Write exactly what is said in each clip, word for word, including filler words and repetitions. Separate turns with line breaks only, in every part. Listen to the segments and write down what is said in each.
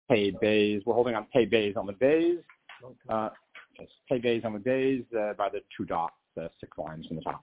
Pei Bays. We're holding on Pei Bays on the Bays. Uh, yes, Pei Bays on the Bays uh, by the two dots, uh, six lines from the top.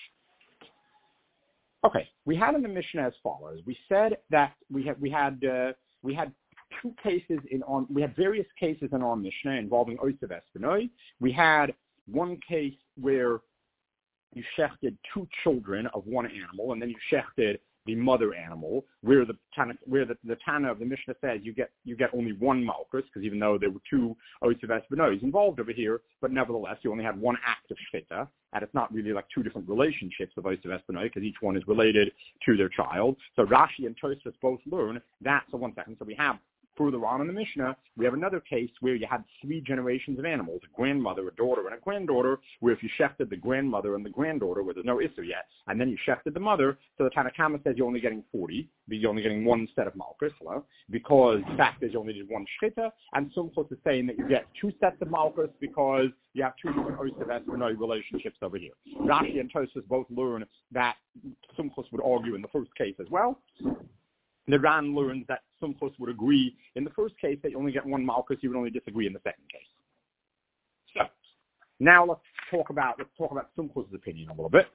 Okay, we had in the Mishnah as follows. We said that we had we had uh, we had two cases in on we had various cases in our Mishnah involving Oisav Espenoi. We had one case where you shechted two children of one animal, and then you shechted the mother animal, where the Tana, where the, the Tana of the Mishnah says you get you get only one malchus, because even though there were two Oisav Espenoi involved over here, but nevertheless you only had one act of shchita, and it's not really like two different relationships of Oisav Espenoi, because each one is related to their child. So Rashi and Tosfos both learn that. So one second. So we have further on in the Mishnah, we have another case where you had three generations of animals, a grandmother, a daughter, and a granddaughter, where if you shechted the grandmother and the granddaughter, where there's no issur yet, and then you shechted the mother, so the Tanna Kama says you're only getting forty, you're only getting one set of malchus, hello, because the fact is you only did one shchita, and Sumchos is saying that you get two sets of malchus because you have two different Oisav Espenoi relationships over here. Rashi and Tosfos both learn that Sumchos would argue in the first case as well. The Ran learns that Sumchos would agree in the first case that you only get one malchus, you would only disagree in the second case. So now let's talk about let's talk about Sumchos' opinion a little bit.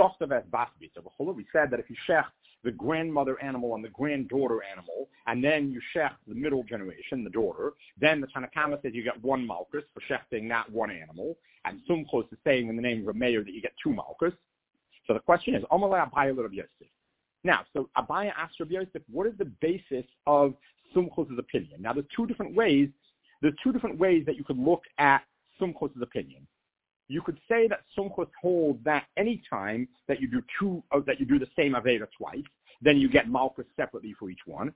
We said that if you shech the grandmother animal and the granddaughter animal, and then you shech the middle generation, the daughter, then the Tanna Kama says you get one malchus for shechting that one animal, and Sumchos is saying in the name of a mayor that you get two malchus. So the question is, Amalei Abaye Rav Yosef. Now, so Abaya asked Rabbi Yosef, what is the basis of Sumchos' opinion? Now, there's two different ways. There's two different ways that you could look at Sumchos' opinion. You could say that Sumchos holds that any time that you do two, uh, that you do the same Aveda twice, then you get Malchus separately for each one.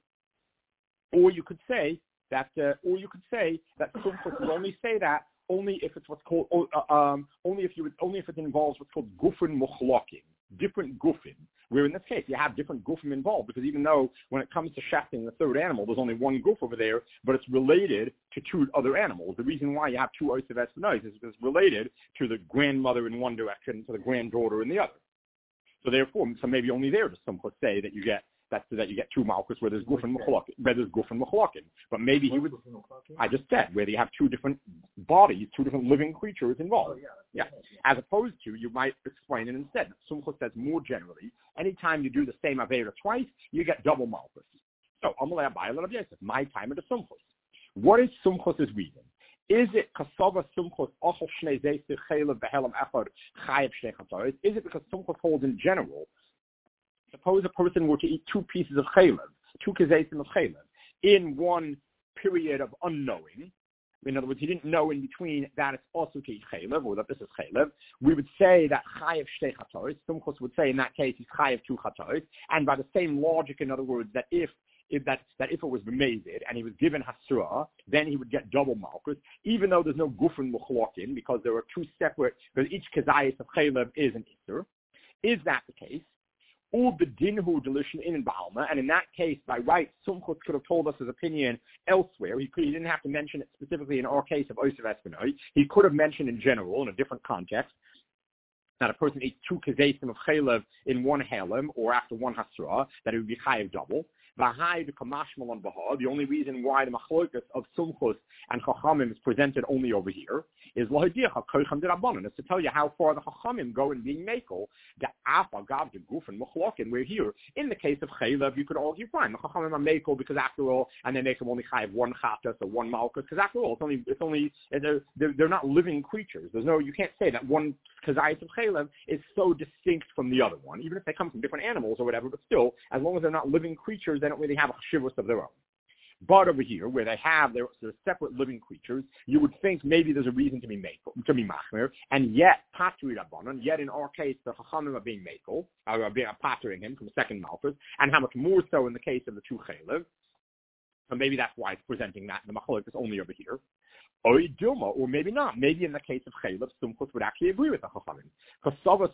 Or you could say that, uh, or you could say that Sumchos will only say that only if it's what's called, uh, um, only if you would, only if it involves what's called Gufin Muchlokim, different Gufin. Where in this case, you have different gufim involved, because even though when it comes to shechting the third animal, there's only one goof over there, but it's related to two other animals. The reason why you have two Oisav Espenoi is because it's related to the grandmother in one direction, to the granddaughter in the other. So therefore, so maybe only there does some say that you get that that you get two malchus where there's guf and mechlokin, where there's guf and mechlokin. But maybe he would. I just said where you have two different bodies, two different living creatures involved.
Oh, yeah.
yeah. As opposed to, you might explain it instead. Sumchos says more generally, anytime you do the same avera twice, you get double malchus. So Amalei Abaye Rav Yosef, my time at the Sumchos. What is Sumchos' reason? Is it kasava Sumchos ochel shnei zeisir chaylev behelam echad chayev shnei chatoris? Is it because Sumchos holds in general? Suppose a person were to eat two pieces of chaylev, two kazeisim of chaylev, in one period of unknowing. In other words, he didn't know in between that it's also to eat chaylev, or that this is chaylev. We would say that chayev shtei chatoris. Sumchos would say in that case he's chayev two chatoris. And by the same logic, in other words, that if If that, that if it was b'mezid and he was given hasra, then he would get double malchus, even though there's no gufin muchlokin, because there are two separate, because each kazayis of chaylev is an isser. Is that the case? Or bedinhu delusion in Balma, and in that case, by right, Sumchos could have told us his opinion elsewhere. He, could, he didn't have to mention it specifically in our case of Oisav Espenoi. He could have mentioned in general, in a different context, that a person eats two kazayim of chaylev in one halem, or after one hasra, that it would be chayev double. The only reason why the machlokas of Sumchos and Chachamim is presented only over here is to tell you how far the Chachamim go in being makel. The Afa Gav the Guf and Machlokin. We're here in the case of Chaylev, you could argue fine. The Chachamim are makel because after all, and they make them only chayav one chatas or one malchus because after all, it's only it's only they're, they're, they're not living creatures. There's no you can't say that one kazayis of Chaylev is so distinct from the other one, even if they come from different animals or whatever. But still, as long as they're not living creatures, they don't really have a chivus of their own. But over here, where they have their, their separate living creatures, you would think maybe there's a reason to be makel, to be machmer, and yet patri rabbanon. Yet in our case, the chachamim are being makel, are being patering him from the second malchus, and how much more so in the case of the two chaylev. So maybe that's why it's presenting that the machlok is only over here. Or Dilma, or maybe not. Maybe in the case of Chaylev, Sumchos would actually agree with the Chachamim.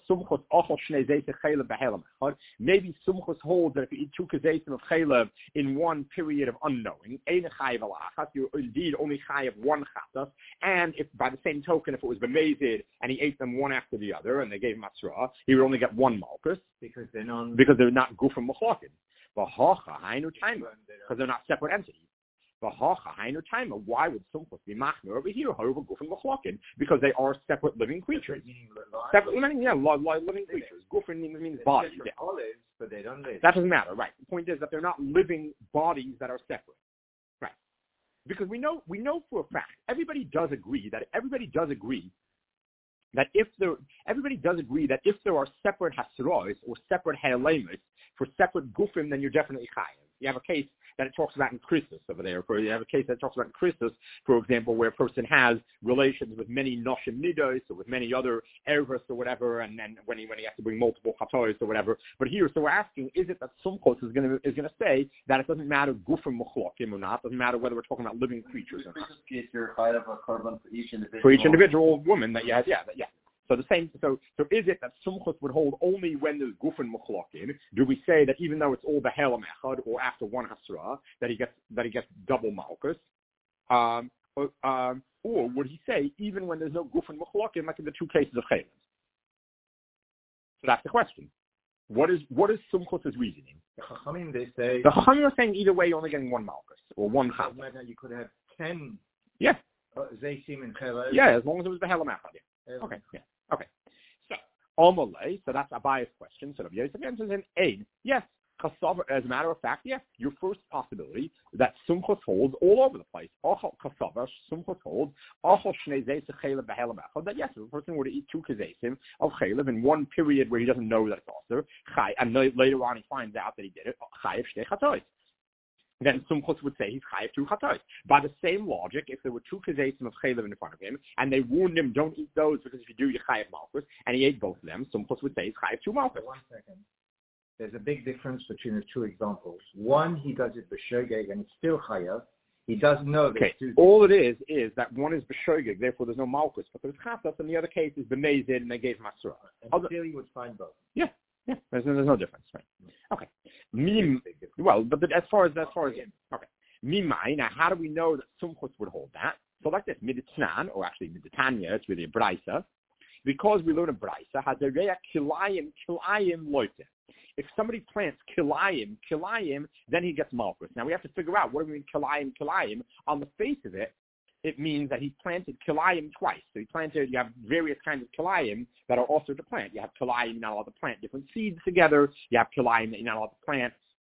Maybe Sumchos holds that if you eat two kazeisim of Chaylev in one period of unknowing, you indeed only chayav one chatas, and if by the same token, if it was b'mezid and he ate them one after the other, and they gave him matzra, he would only get one malchus
because they're not
because they're not gufim machlokin. Because they're not separate entities. Why would Sumchus be machmir over here? However, Gufin Machlokin, because they are separate living creatures. Separate living, yeah, living creatures. Gufin means body.
Yeah. Olives, but they don't live.
That doesn't matter, right? The point is that they're not living bodies that are separate, right? Because we know we know for a fact, everybody does agree that everybody does agree that if there everybody does agree that if there are separate hasros or separate halemus for separate gufim, then you're definitely chayav. You have a case that it talks about in Christus over there. For you have a case that talks about in Christus, for example, where a person has relations with many noshim nidos or with many other ervus or whatever, and then when he when he has to bring multiple chatois or whatever. But here, so we're asking, is it that Sumchos is going to is going to say that it doesn't matter gufim machlokim or not? Doesn't matter whether we're talking about living creatures or not.
You're chayav a korban for each individual.
For each individual woman that you have, yeah, that, yeah. So the same. So, so is it that Sumchus would hold only when there's Gufin Machlokin? Do we say that even though it's all Behelam Echad or after one Hasra that he gets that he gets double Malchus? Um, or, um, or would he say even when there's no Gufin Machlokin, like in the two cases of Chalens? So that's the question. What is what is Sumchus's reasoning?
The Chachamim, they say
the Chachamim are saying either way you're only getting one Malchus or one Chal.
You could have ten.
Yeah.
Uh, Zeisim and Chalens.
Yeah, as long as it was Behelam Echad. Yeah. Okay. Yeah. Okay. So, Omalei, so that's a biased question. So, the Yosef answers in aid. Yes. Kasav, as a matter of fact, yes. Your first possibility that Sumchus holds all over the place. Kasav, Sumchus holds. That yes, if a person were to eat two kazesim of chaylev in one period where he doesn't know that it's also chay, and later on he finds out that he did it, chayev shtei chatois. Then Sumchus would say he's chayiv two chatos. By the same logic, if there were two kazesim of chaylev in front of him, and they warned him, don't eat those because if you do, you're chayiv malchus, and he ate both of them, Sumchus would say he's chayiv two malchus.
One second. There's a big difference between the two examples. One, he does it b'shogeg, and it's still chayiv. He doesn't know that
okay.
it's two.
All it is, is that one is b'shogeg, therefore there's no malchus, but there's chatos, and the other case is b'mezid, and they gave him asura.
And still he would find both.
Yeah. Yeah, there's, there's no difference, right? Okay. Mim, well, but the, as far as as far as okay, mimai. Now, how do we know that Sumchus would hold that? So, like this, miditznan, or actually miditanya, it's really a brisa, because we learn a brisa. Hazareya kilayim kilayim loite. If somebody plants kilayim kilayim, then he gets malchus. Now we have to figure out what do we mean kilayim kilayim. On the face of it, it means that he planted kilayim twice. So he planted, you have various kinds of kilayim that are also to plant. You have kilayim, you're not allowed to plant different seeds together. You have kilayim that you're not allowed to plant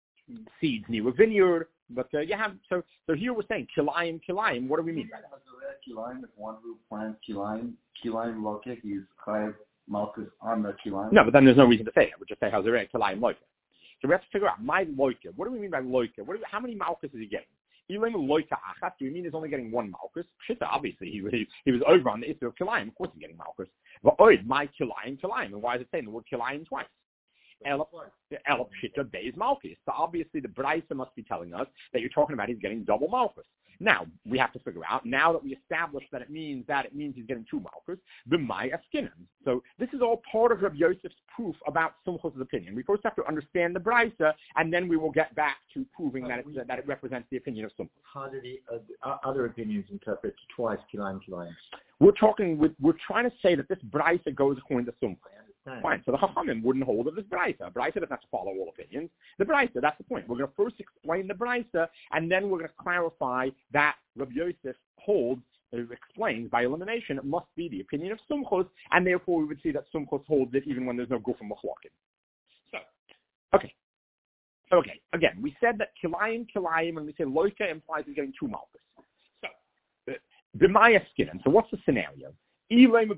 seeds near a vineyard. But uh, you have, so so here we're saying kilayim, kilayim. What do we mean by that?
Kilayim, if one who plants kilayim, kilayim lokek, he's chayav malchus on the kilayim.
No, but then there's no reason to say it. We'll just say hazareh kilayim loike. So we have to figure out my loike. What do we mean by loike? What do we, how many malchus is he getting? Do you mean he's only getting one malchus? Shita, obviously, he, he, he was over on the issue of kilayim. Of course he's getting malchus. But oid, my kilayim, kilayim. And why is it saying the word kilayim twice? El Shita Beis Malchus. So obviously the Braisa must be telling us that you're talking about he's getting double Malchus. Now, we have to figure out, now that we established that it means that, it means he's getting two Malchus, the Maya Skinan. So this is all part of Rabbi Yosef's proof about Sumchus' opinion. We first have to understand the Braisa, and then we will get back to proving that it, that it represents the opinion of Sumchus.
How did the uh, other opinions interpret twice kilayim kilayim?
We're talking, with, we're trying to say that this Braisa goes according to Sumchus. Fine, so the Chachamim wouldn't hold of this Braisa. Braisa doesn't have to follow all opinions. The Braisa, that's the point. We're going to first explain the Braisa, and then we're going to clarify that Rabbi Yosef holds, uh, explains by elimination, it must be the opinion of Sumchus, and therefore we would see that Sumchus holds it even when there's no Gufim Machlokim. So, okay. So, okay, again, we said that Kilayim, Kilayim, and we say Loika implies he's getting two Malchus. So, the Maya Skinan, so what's the scenario? Are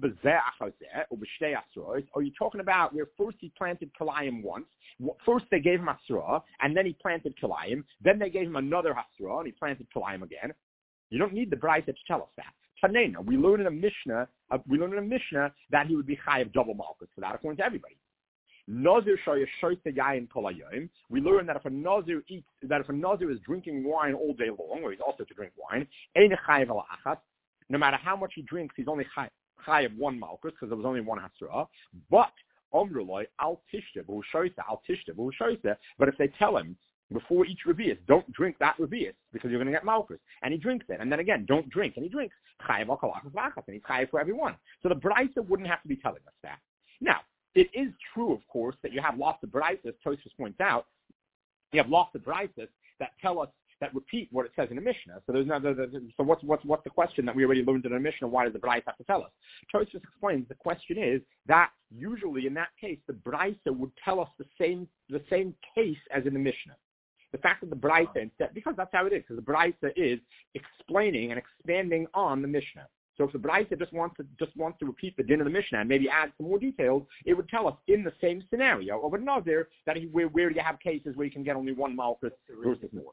you talking about where first he planted Kilayim once, first they gave him Asra, and then he planted Kilayim, then they gave him another Asra, and he planted Kilayim again? You don't need the Braisa to tell us that. Tanena, we learn in a Mishnah, uh, we learn in a Mishnah that he would be Chayav double Malchus, so that according to everybody. Nazir yayin kolayim. We learn that if a Nazir eats, that if a Nazir is drinking wine all day long, or he's also to drink wine, no matter how much he drinks, he's only Chayav. Chayav one malchus because there was only one hasra, but omruloi al tishta b'hu shoysa al tishta b'hu shoysa. But if they tell him before each revius, don't drink that revius because you're going to get malchus, and he drinks it, and then again, don't drink, and he drinks chayav al kalachas v'achas, and he's chayav for everyone. So the Braisa wouldn't have to be telling us that. Now, it is true, of course, that you have lots of Braisas. Tosfos points out you have lots of Braisas that tell us that repeat what it says in the Mishnah. So there's no, so what's, what's, what's the question that we already learned in the Mishnah? Why does the Brisa have to tell us? Tosfos explains the question is that usually in that case, the Brisa would tell us the same, the same case as in the Mishnah. The fact that the Brisa instead, because that's how it is, because the Brisa is explaining and expanding on the Mishnah. So if the Brisa just wants to just wants to repeat the din of the Mishnah and maybe add some more details, it would tell us in the same scenario of a Nazir that he, where, where you have cases where you can get only one Malchus versus more.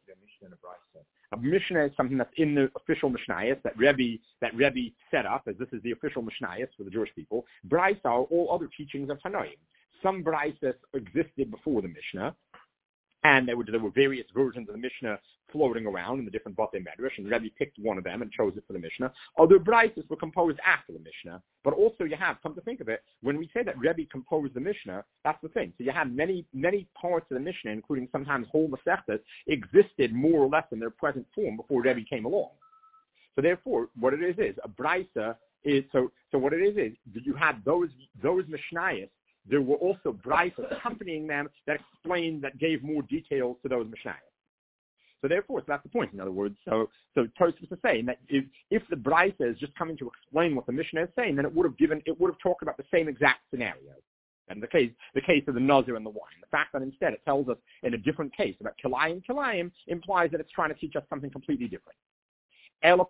A Mishnah is something that's in the official Mishnayos that Rebbe that Rebbe set up, as this is the official Mishnayos for the Jewish people. Brisa are all other teachings of Tanoim. Some Brisas existed before the Mishnah, and there were, there were various versions of the Mishnah floating around in the different Batei Medrash, and Rebbe picked one of them and chose it for the Mishnah. Other Brises were composed after the Mishnah, but also you have, come to think of it, when we say that Rebbe composed the Mishnah, that's the thing. So you have many, many parts of the Mishnah, including sometimes whole Masechtas, existed more or less in their present form before Rebbe came along. So therefore, what it is is, a Brisa is, so, so what it is is, you had those, those Mishnayos. There were also Brisas accompanying them that explained, that gave more details to those Mishnayos. So therefore, so that's the point. In other words, so so Tosfos is saying that if, if the Brisa is just coming to explain what the Mishnah is saying, then it would have given, it would have talked about the same exact scenario. And the case, the case of the Nazir and the wine. The fact that instead it tells us in a different case about Kilayim, Kilayim implies that it's trying to teach us something completely different. So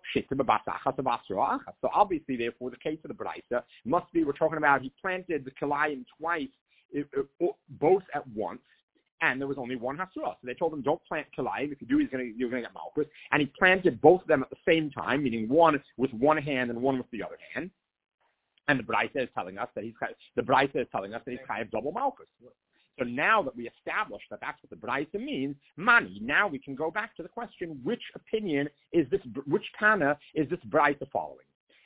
obviously, therefore, the case of the Brisa must be, we're talking about he planted the Kilayim twice, both at once, and there was only one Hasura. So they told him, don't plant Kilayim. If you do, he's gonna, you're going to get Malchus. And he planted both of them at the same time, meaning one with one hand and one with the other hand. And the Brisa is telling us that he's the Brisa is telling us that he's kind of double Malchus. So now that we established that that's what the Brisa means, Mani, now we can go back to the question, which opinion is this, which Tana is this Brisa following?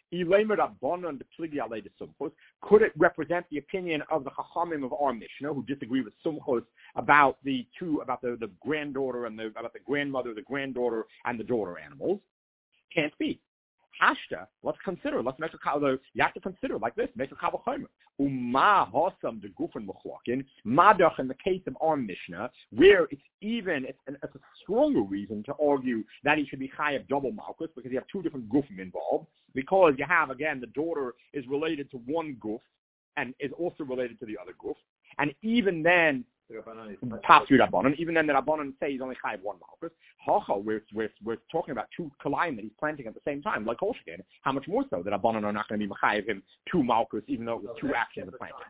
Could it represent the opinion of the Chachamim of our Mishnah, who disagree with Sumchos about the two, about the, the granddaughter and the, about the grandmother, the granddaughter, and the daughter animals? Can't be. Hashta, let's consider, let's make a kavah, you have to consider like this, make a kavah chomer. Uma hosam de gufen mechlokin, madach in the case of our Mishnah, where it's even, it's, an, it's a stronger reason to argue that he should be chayav double malchus, because you have two different gufim involved, because you have, again, the daughter is related to one guf, and is also related to the other guf, and even then, even then the Rabbanan say he's only chayav one malchus. Hacha, we're, we're, we're talking about two kalayim that he's planting at the same time, like Kolshkin. How much more so that Rabbanan are not going to be chayav him two malchus, even though it was two actions of planting.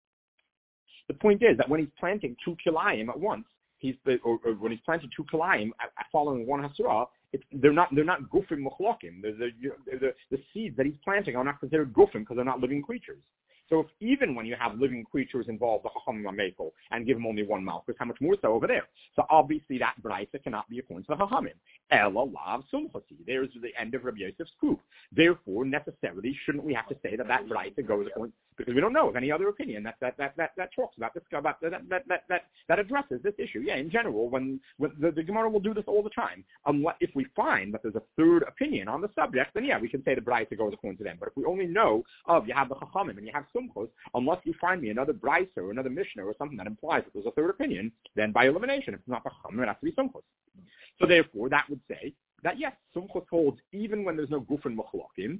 The point is that when he's planting two kilayim at once, he's or, or when he's planting two kilayim following one hasura, it's, they're not they're not gufim muchlokim. The, the, the, the seeds that he's planting are not considered gufim because they're not living creatures. So if even when you have living creatures involved, the Chachamim are mekel, and give them only one malchus, how much more so over there? So obviously that Brisa cannot be according to the Chachamim. Ela lav sumchasi. There's the end of Rabbi Yosef's proof. Therefore, necessarily, shouldn't we have to say that that Brisa goes according, because we don't know of any other opinion that that that that, that talks about this, about that that, that that that addresses this issue. Yeah, in general, when, when the, the Gemara will do this all the time. Unless if we find that there's a third opinion on the subject, then yeah, we can say the Brisa goes according to them. But if we only know of you have the Chachamim and you have Sumchos, unless you find me another Brisa or another Mishnah or something that implies that there's a third opinion, then by elimination, if it's not the Chachamim, it has to be Sumchos. So therefore, that would say that yes, Sumchos holds even when there's no Gufin Mechlokim,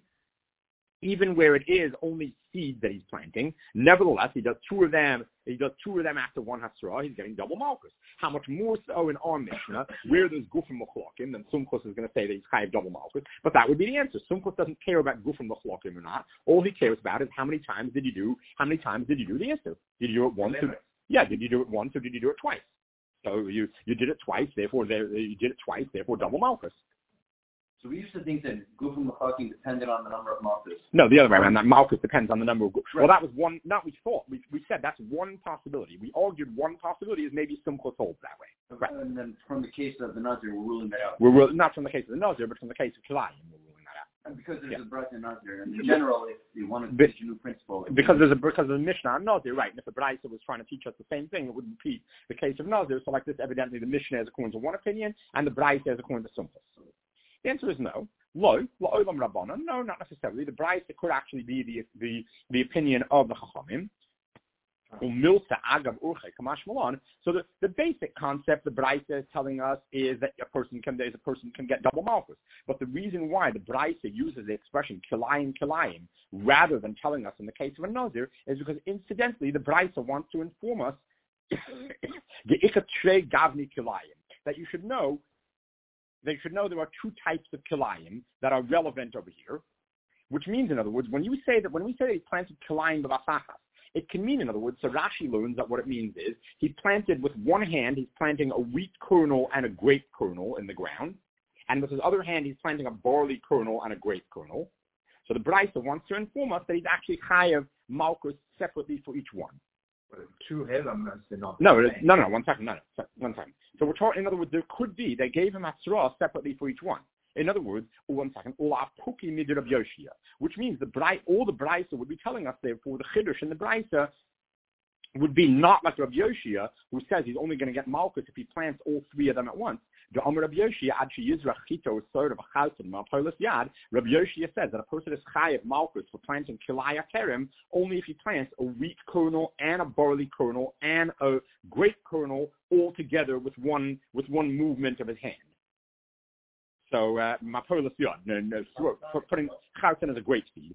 even where it is only seeds that he's planting. Nevertheless, he does two of them. He does two of them after one hasra. He's getting double malchus. How much more so in our Mishnah, where there's gufim mechlokim, then Sumchos is going to say that he's chayav double malchus. But that would be the answer. Sumchos doesn't care about gufim mechlokim or not. All he cares about is how many times did you do? How many times did you do the answer? Did you do it once? Or, yeah. Did you do it once or did you do it twice? So you you did it twice. Therefore, there, you did it twice. Therefore, double malchus.
So we used to think that Gufim Mechakim depended on the number of malchus.
No, the other way around. That malchus depends on the number of gufim. Right. Well, that was one. Not we thought. We we said that's one possibility. We argued one possibility is maybe Sumchos holds that way.
Okay. Right. And then from the case of the Nazir, we're ruling that out.
We're not from the case of the Nazir, but from the case of Kilayim, we're ruling that out.
And because there's yeah. a Brisa Nazir, and in general, if you want to teach a new principle,
because there's a because of the Mishnah on Nazir, right? And if the Brisa was trying to teach us the same thing, it would repeat the case of Nazir. So like this, evidently the Mishnah is according to one opinion, and the Brisa is according to Sumchos. The answer is no. Lo, la'olam rabbanan. No, not necessarily. The Brisa could actually be the the the opinion of the Chachamim. Umilsa agav urche kamash malon. So the, the basic concept the Braisa is telling us is that a person can is a person can get double malchus. But the reason why the Braisa uses the expression kilayim kilayim rather than telling us in the case of a nazir is because incidentally the Braisa wants to inform us that you should know they should know there are two types of kilayim that are relevant over here, which means in other words when you say that when we say that he planted kilayim b'vasachas, it can mean, in other words, so Rashi learns that what it means is he planted with one hand, he's planting a wheat kernel and a grape kernel in the ground, and with his other hand, he's planting a barley kernel and a grape kernel. So the Braisa wants to inform us that he's actually chayav malchus separately for each one.
But two elements are not
no, no, no, one second, no, no, one second. So we're talking, in other words, there could be, they gave him Asra separately for each one. In other words, one second, which means the Brai, all the Braisa would be telling us, therefore, the Chiddush and the Braisa would be not like Rabbi Yoshia, who says he's only going to get Malchus if he plants all three of them at once. The Amar Rabbi Yoshia, Ad Sheyizrach Chito is third of a Chausim, Malpolis Yad. Rabbi Yoshia says that a person is Chayav Malchus for planting Kilaya Kerem only if he plants a wheat kernel and a barley kernel and a grape kernel all together with one with one movement of his hand. So, uh, Mapolis Yad, no, no, putting Chausim as a grape seed.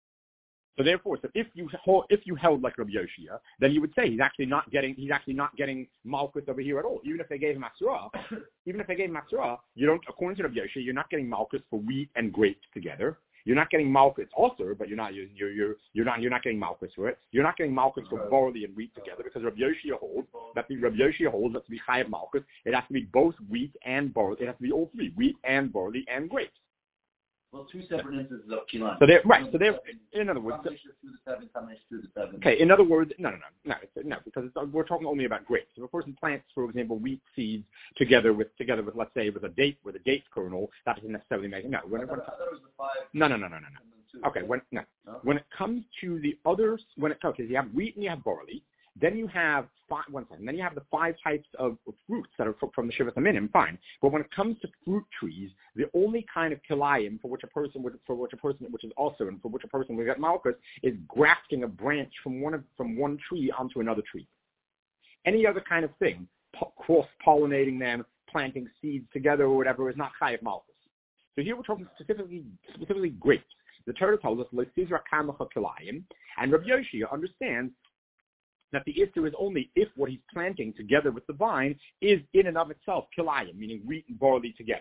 So therefore, so if you if you held like Rabbi Yoshia, then you would say he's actually not getting he's actually not getting Malchus over here at all. Even if they gave him Asra, even if they gave him Asra, you don't. According to Rabbi Yoshia, you're not getting Malchus for wheat and grapes together. You're not getting Malchus also, but you're not you're you're you're not you're not getting Malchus for it. You're not getting Malchus for barley and wheat together because Rabbi Yoshia holds that the Rabbi Yoshia holds that to be Chayav Malchus, it has to be both wheat and barley. It has to be all three: wheat and barley and grapes.
Well, two separate instances of kilan.
So they're right. So they're in other words.
Combination through the seven, combination through the seven.
Okay. In other words, no, no, no, no, it's, no, because it's, we're talking only about grapes. If a person plants, for example, wheat seeds together with together with, let's say, with a date with a date kernel, that doesn't necessarily make no. When,
I thought,
when,
I thought it was the five.
No, no, no, no, no, no. Okay. When no. no, when it comes to the others, when it comes, okay, you have wheat and you have barley. Then you have five, one second. Then you have the five types of, of fruits that are from the Shivas Aminim. Fine, but when it comes to fruit trees, the only kind of kilayim for which a person would, for which a person, which is also, and for which a person would get malchus, is grafting a branch from one of, from one tree onto another tree. Any other kind of thing, po- cross-pollinating them, planting seeds together or whatever, is not chayav malchus. So here we're talking specifically, specifically grapes. The Torah tells us l'sizra kamacha kilayim, and Rabbi Yoshia understands that the issue is only if what he's planting together with the vine is in and of itself kilayim, meaning wheat and barley together.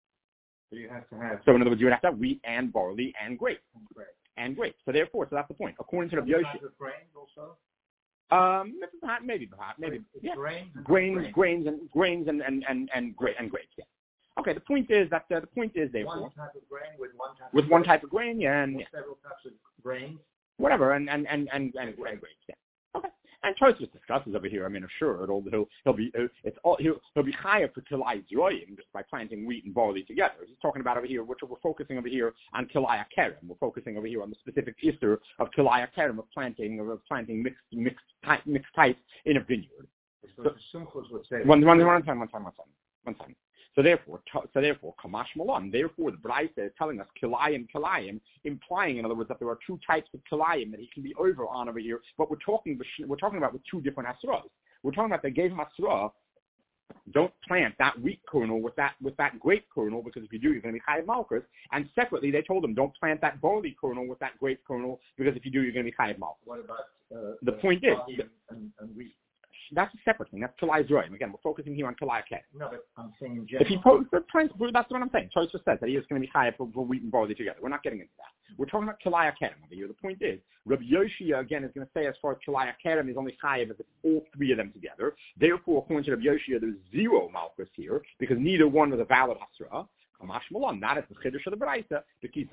So you have to have.
So in other words, you would have to have wheat and barley and grapes.
And grapes.
And grapes. So therefore, so that's the point. According to Rabbi Yoshia.
Grains also?
Um, maybe, perhaps, maybe. Yeah.
Grains,
grains,
grains,
grains, and grains and and and and, gra- and grapes. Yeah. Okay. The point is that uh, the point is therefore
one type of grain with one type
with
of
one
grain,
type of grain, yeah, and yeah.
several types of grains.
Whatever, and and and and, and, and grapes. Yeah. Okay. And Tosfos discusses over here. I mean, sure, it'll, he'll he'll be it's all he'll he'll be chayav for kilai zroyim just by planting wheat and barley together. He's talking about over here, which we're focusing over here on kilai kerem. We're focusing over here on the specific issur of kilai kerem of planting of planting mixed mixed type, mixed types in a vineyard.
So, so the Sumchos would say
one one one time one time one time one time. So therefore, so therefore, Kamash Malan, therefore the Braisa is telling us Kilayim, Kilayim, implying, in other words, that there are two types of Kilayim that he can be over on over here, but we're talking, we're talking about with two different Asras. We're talking about they gave him Asra, don't plant that wheat kernel with that with that grape kernel, because if you do, you're going to be Chayav Malchus, and separately they told him, don't plant that barley kernel with that grape kernel, because if you do, you're going to be Chayav Malchus.
What about uh,
the point is,
and, and, and wheat?
That's a separate thing. That's Kilai Zroim. Again, we're focusing here on Kilai Ket.
No, but I'm saying in general.
If he po- that's what I'm saying. Tosfos says that he is going to be higher for, for wheat and barley together. We're not getting into that. We're talking about Kilai Kerem over here. The point is, Rabbi Yoshia, again, is going to say as far as Kilai Kerem is only higher if it's all three of them together. Therefore, according to Rabbi Yoshia, there's zero Malchus here, because neither one was a valid Hasra. That is the chiddush of the Braisa,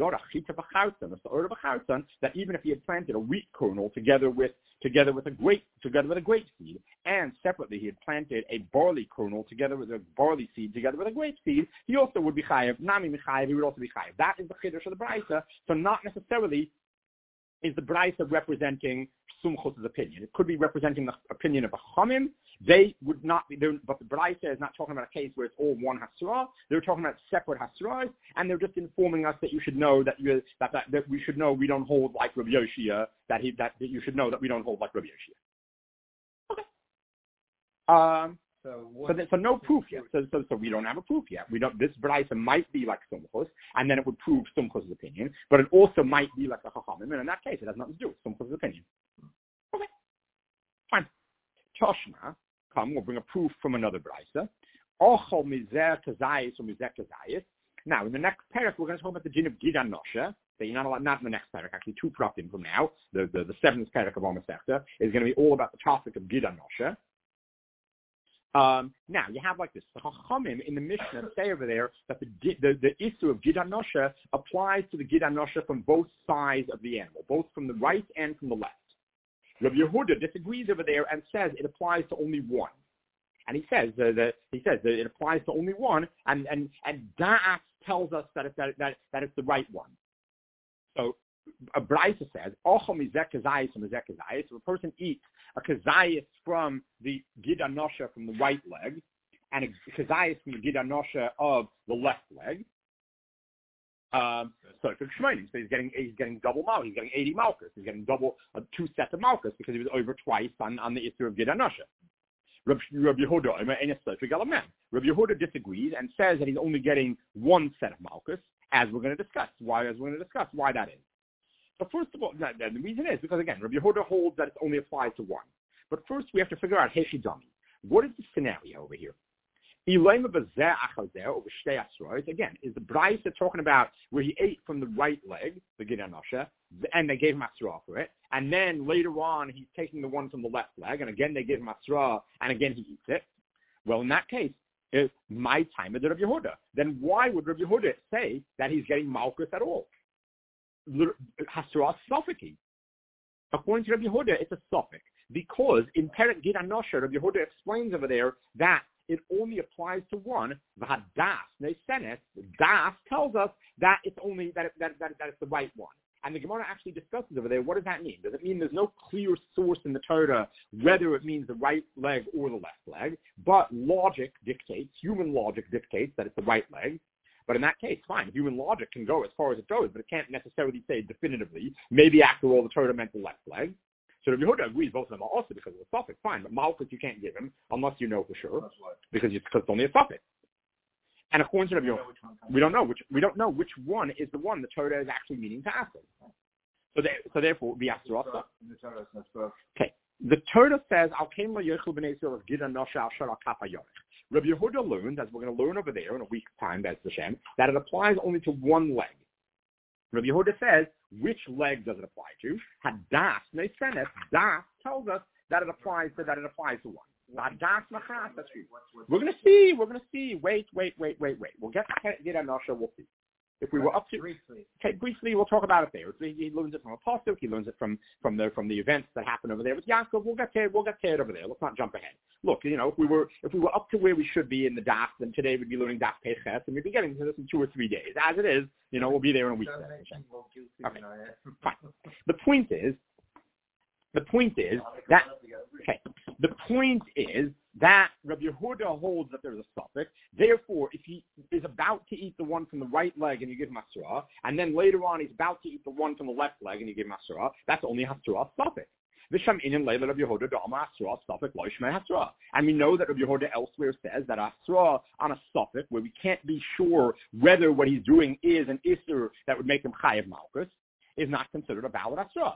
that even if he had planted a wheat kernel together with together with a grape together with a grape seed, and separately he had planted a barley kernel together with a barley seed together with a grape seed, he also would be chayav. Nami mechayav, he would also be chayav. That is the chiddush of the Braisa. So not necessarily is the Braisa representing Sumchos' opinion. It could be representing the opinion of a Chachamim. They would not be there, but the Braisa is not talking about a case where it's all one Hasra. They're talking about separate Hasras, and they're just informing us that you should know that you that, that, that we should know we don't hold like Rabbi Yoshia, that he that, that you should know that we don't hold like Rabbi Yoshia. Um,
So,
so, th- so no proof yet. So, so, so we don't have a proof yet. We don't. This brisa might be like Sumchus, and then it would prove Sumchus' opinion, but it also might be like the Chachamim, and in that case, it has nothing to do with Sumchus' opinion. Okay, fine. Toshma, come, we'll bring a proof from another brisa. Ochol mizer kazayis or mizer kazayis. Now, in the next parak, we're going to talk about the din of Gidan Nosha. So you're not allowed, not in the next parak, actually two praptim from now. The, the, the seventh parak of Omasechta is going to be all about the topic of Gidan Nosha. Um, now, you have like this. The Chachamim in the Mishnah say over there that the the, the issue of Gidan Nosha applies to the Gidan Nosha from both sides of the animal, both from the right and from the left. Rabbi Yehuda disagrees over there and says it applies to only one. And he says uh, that he says that it applies to only one, and and and Da'at tells us that, it, that that that it's the right one. So a brisa says, "Ochel mizeh kazayis and mizeh kazayis." If a person eats a kazayis from the Gidan Nosha from the right leg, and a kazayis from the Gidan Nosha of the left leg, um, so it's shmeini. So he's getting he's getting double malchus. He's getting eighty malchus. He's getting double uh, two sets of malchus because he was over twice on, on the issue of Gidan Nosha. Rabbi Yehuda, Rabbi Yehuda disagrees and says that he's only getting one set of malchus, as we're going to discuss. Why? As we're going to discuss why that is. So first of all, the, the reason is because again, Rabbi Yehuda holds that it only applies to one. But first, we have to figure out hechidami. What is the scenario over here? Again, is the brisa talking about where he ate from the right leg, the Gidan Nosha, and they gave him asra for it, and then later on he's taking the one from the left leg, and again they give him asra, and again he eats it. Well, in that case, it's my time of the Rabbi Yehuda. Then why would Rabbi Yehuda say that he's getting malchus at all? Hasra suffiki. According to Rabbi Yehuda, it's a suffix because in Perek Gidan Nosha, Rabbi Yehuda explains over there that it only applies to one. V'hadas nesenes. Das tells us that it's only that, it, that that that it's the right one. And the Gemara actually discusses over there. What does that mean? Does it mean there's no clear source in the Torah whether it means the right leg or the left leg? But logic dictates, human logic dictates that it's the right leg. But in that case, fine. Human logic can go as far as it goes, but it can't necessarily say definitively. Maybe after all, the Torah meant the left leg. So Rabbi Yehuda agrees both of them are also because of the suffix. Fine, but malchus you can't give him unless you know for sure, because it's, because it's only a suffix. And according to Rabbi Yehuda, we don't know which we don't know which one is the one the Torah is actually meaning to ask. So they, so therefore, the Asrasa. Okay, the Torah says Al Kaim Lo Yechel Bnei Yisrael of Gidan Nosha Al Shara Kafa Yorech. Rabbi Yehuda learns, as we're going to learn over there in a week's time, that's Hashem, that it applies only to one leg. Rabbi Yehuda says, which leg does it apply to? Hadas Nesenes. Das tells us that it applies to that it applies to one. Hadas Machras. That's true. We're going to see. We're going to see. Wait, wait, wait, wait, wait. We'll get to Gidan Nosha. We'll see. If we were up to briefly, okay, briefly, we'll talk about it there. He learns it from a pasuk. He learns it from from the from the events that happen over there with Yaakov. We'll get to we'll get to it over there. Let's not jump ahead. Look, you know, if we were if we were up to where we should be in the daf, then today we'd be learning daf Peches, and we'd be getting to this in two or three days. As it is, you know, we'll be there in a week. Okay. Fine. The point is, the point is that okay. The point is that Rabbi Yehuda holds that there's a suffix. Therefore, if he is about to eat the one from the right leg and you give him Hasra, and then later on he's about to eat the one from the left leg and you give him Hasra, that's only Hasra suffix. V'sham inin leila Rabbi Yehuda da'ama Hasra suffix lo yishmei Hasra. And we know that Rabbi Yehuda elsewhere says that Hasra on a suffix where we can't be sure whether what he's doing is an Isser that would make him Chayav Malchus is not considered a valid Hasra.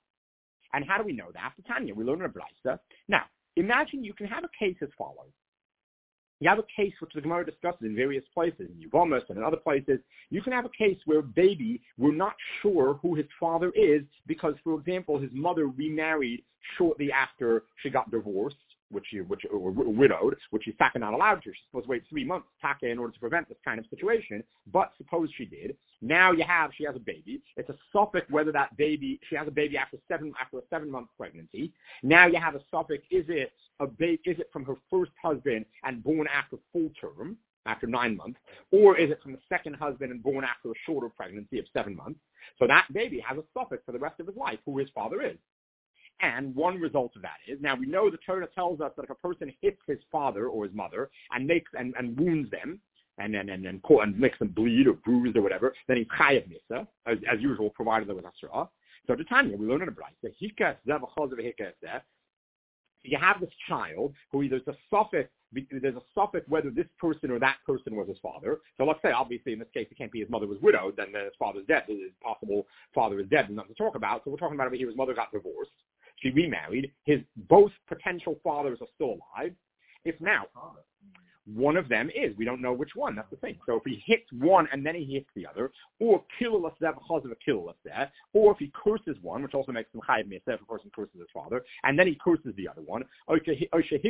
And how do we know that? Tanya, we learn in a brisa. Now, imagine you can have a case as follows. You have a case which the Gemara discusses in various places, in Yevamos and in other places. You can have a case where a baby, we're not sure who his father is because, for example, his mother remarried shortly after she got divorced, which she, which or widowed, which she's taka not allowed to. She's supposed to wait three months taka in order to prevent this kind of situation. But suppose she did. Now you have she has a baby. It's a suffix whether that baby she has a baby after seven after a seven month pregnancy. Now you have a suffix. Is it a baby? Is it from her first husband and born after full term, after nine months, or is it from the second husband and born after a shorter pregnancy of seven months? So that baby has a suffix for the rest of his life, who his father is. And one result of that is, now we know the Torah tells us that if a person hits his father or his mother and makes and, and wounds them and and, and, and and makes them bleed or bruise or whatever, then he's chayav misa, as, as usual, provided there was asra. So to Tanya, we learn in a brayta, hikas zeh v'chol zeh v'hikas zeh. You have this child who there's a suffix, there's a suffix whether this person or that person was his father. So let's say, obviously, in this case, it can't be his mother was widowed, then his father's dead. His possible father is dead. There's nothing to talk about. So we're talking about over here, his mother got divorced. She remarried. His both potential fathers are still alive. If now one of them is, we don't know which one. That's the thing. So if he hits one and then he hits the other, or kilulus there because of a kilulus there, or if he curses one, which also makes him chayiv me'aseh if a person curses his father, and then he curses the other one, or he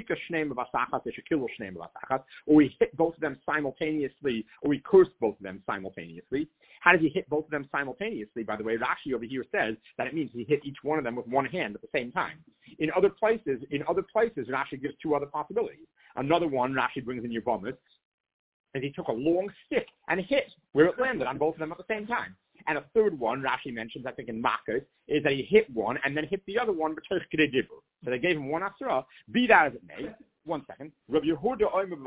hit both of them simultaneously, or he cursed both of them simultaneously. How does he hit both of them simultaneously? By the way, Rashi over here says that it means he hit each one of them with one hand at the same time. In other places, in other places, Rashi gives two other possibilities. Another one Rashi brings in Yevamos, and he took a long stick and hit where it landed on both of them at the same time. And a third one Rashi mentions, I think in Makos, is that he hit one and then hit the other one, but so they gave him one asura. Be that as it may. One second. Rabbi Yehuda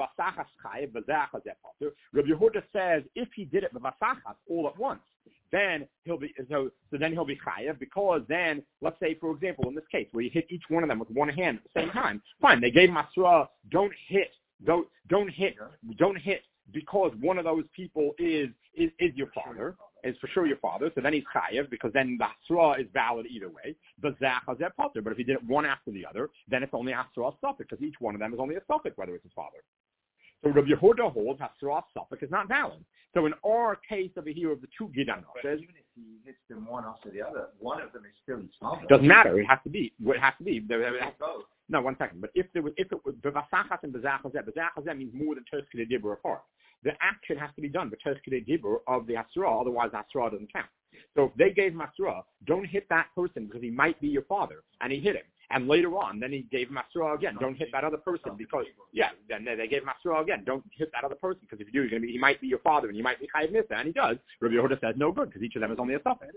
Rabbi Yehuda says if he did it with vasachas all at once, then he'll be so. So then he'll be chayav because then, let's say for example, in this case where you hit each one of them with one hand at the same time, fine. They gave him asura. Don't hit. Don't don't hit. Don't hit because one of those people is is is your father. Is for sure your father, so then he's chayev because then the asra is valid either way. But but if he did it one after the other, then it's only asra suffix because each one of them is only a suffix whether it's his father. So Rabbi Yehuda holds asra suffix is not valid. So in our case over here of the two gidan
even if he hits them one after the other, one of them is still his father.
Doesn't matter. It has to be. It has to be. No, one second. But if there was, if it was b'vasachas and b'zachazeh, b'zachazeh means more than terskei dibur apart. The action has to be done, but terskei dibur of the asra, otherwise asra doesn't count. So if they gave him asra, don't hit that person because he might be your father, and he hit him. And later on, then he gave him asra again. Don't hit that other person because, yeah, then they gave him asra again. Don't hit that other person because if you do, you're going to be, he might be your father and you might be chayiv mitzvah, and he does. Rabbi Yehuda says no good because each of them is only a suffix.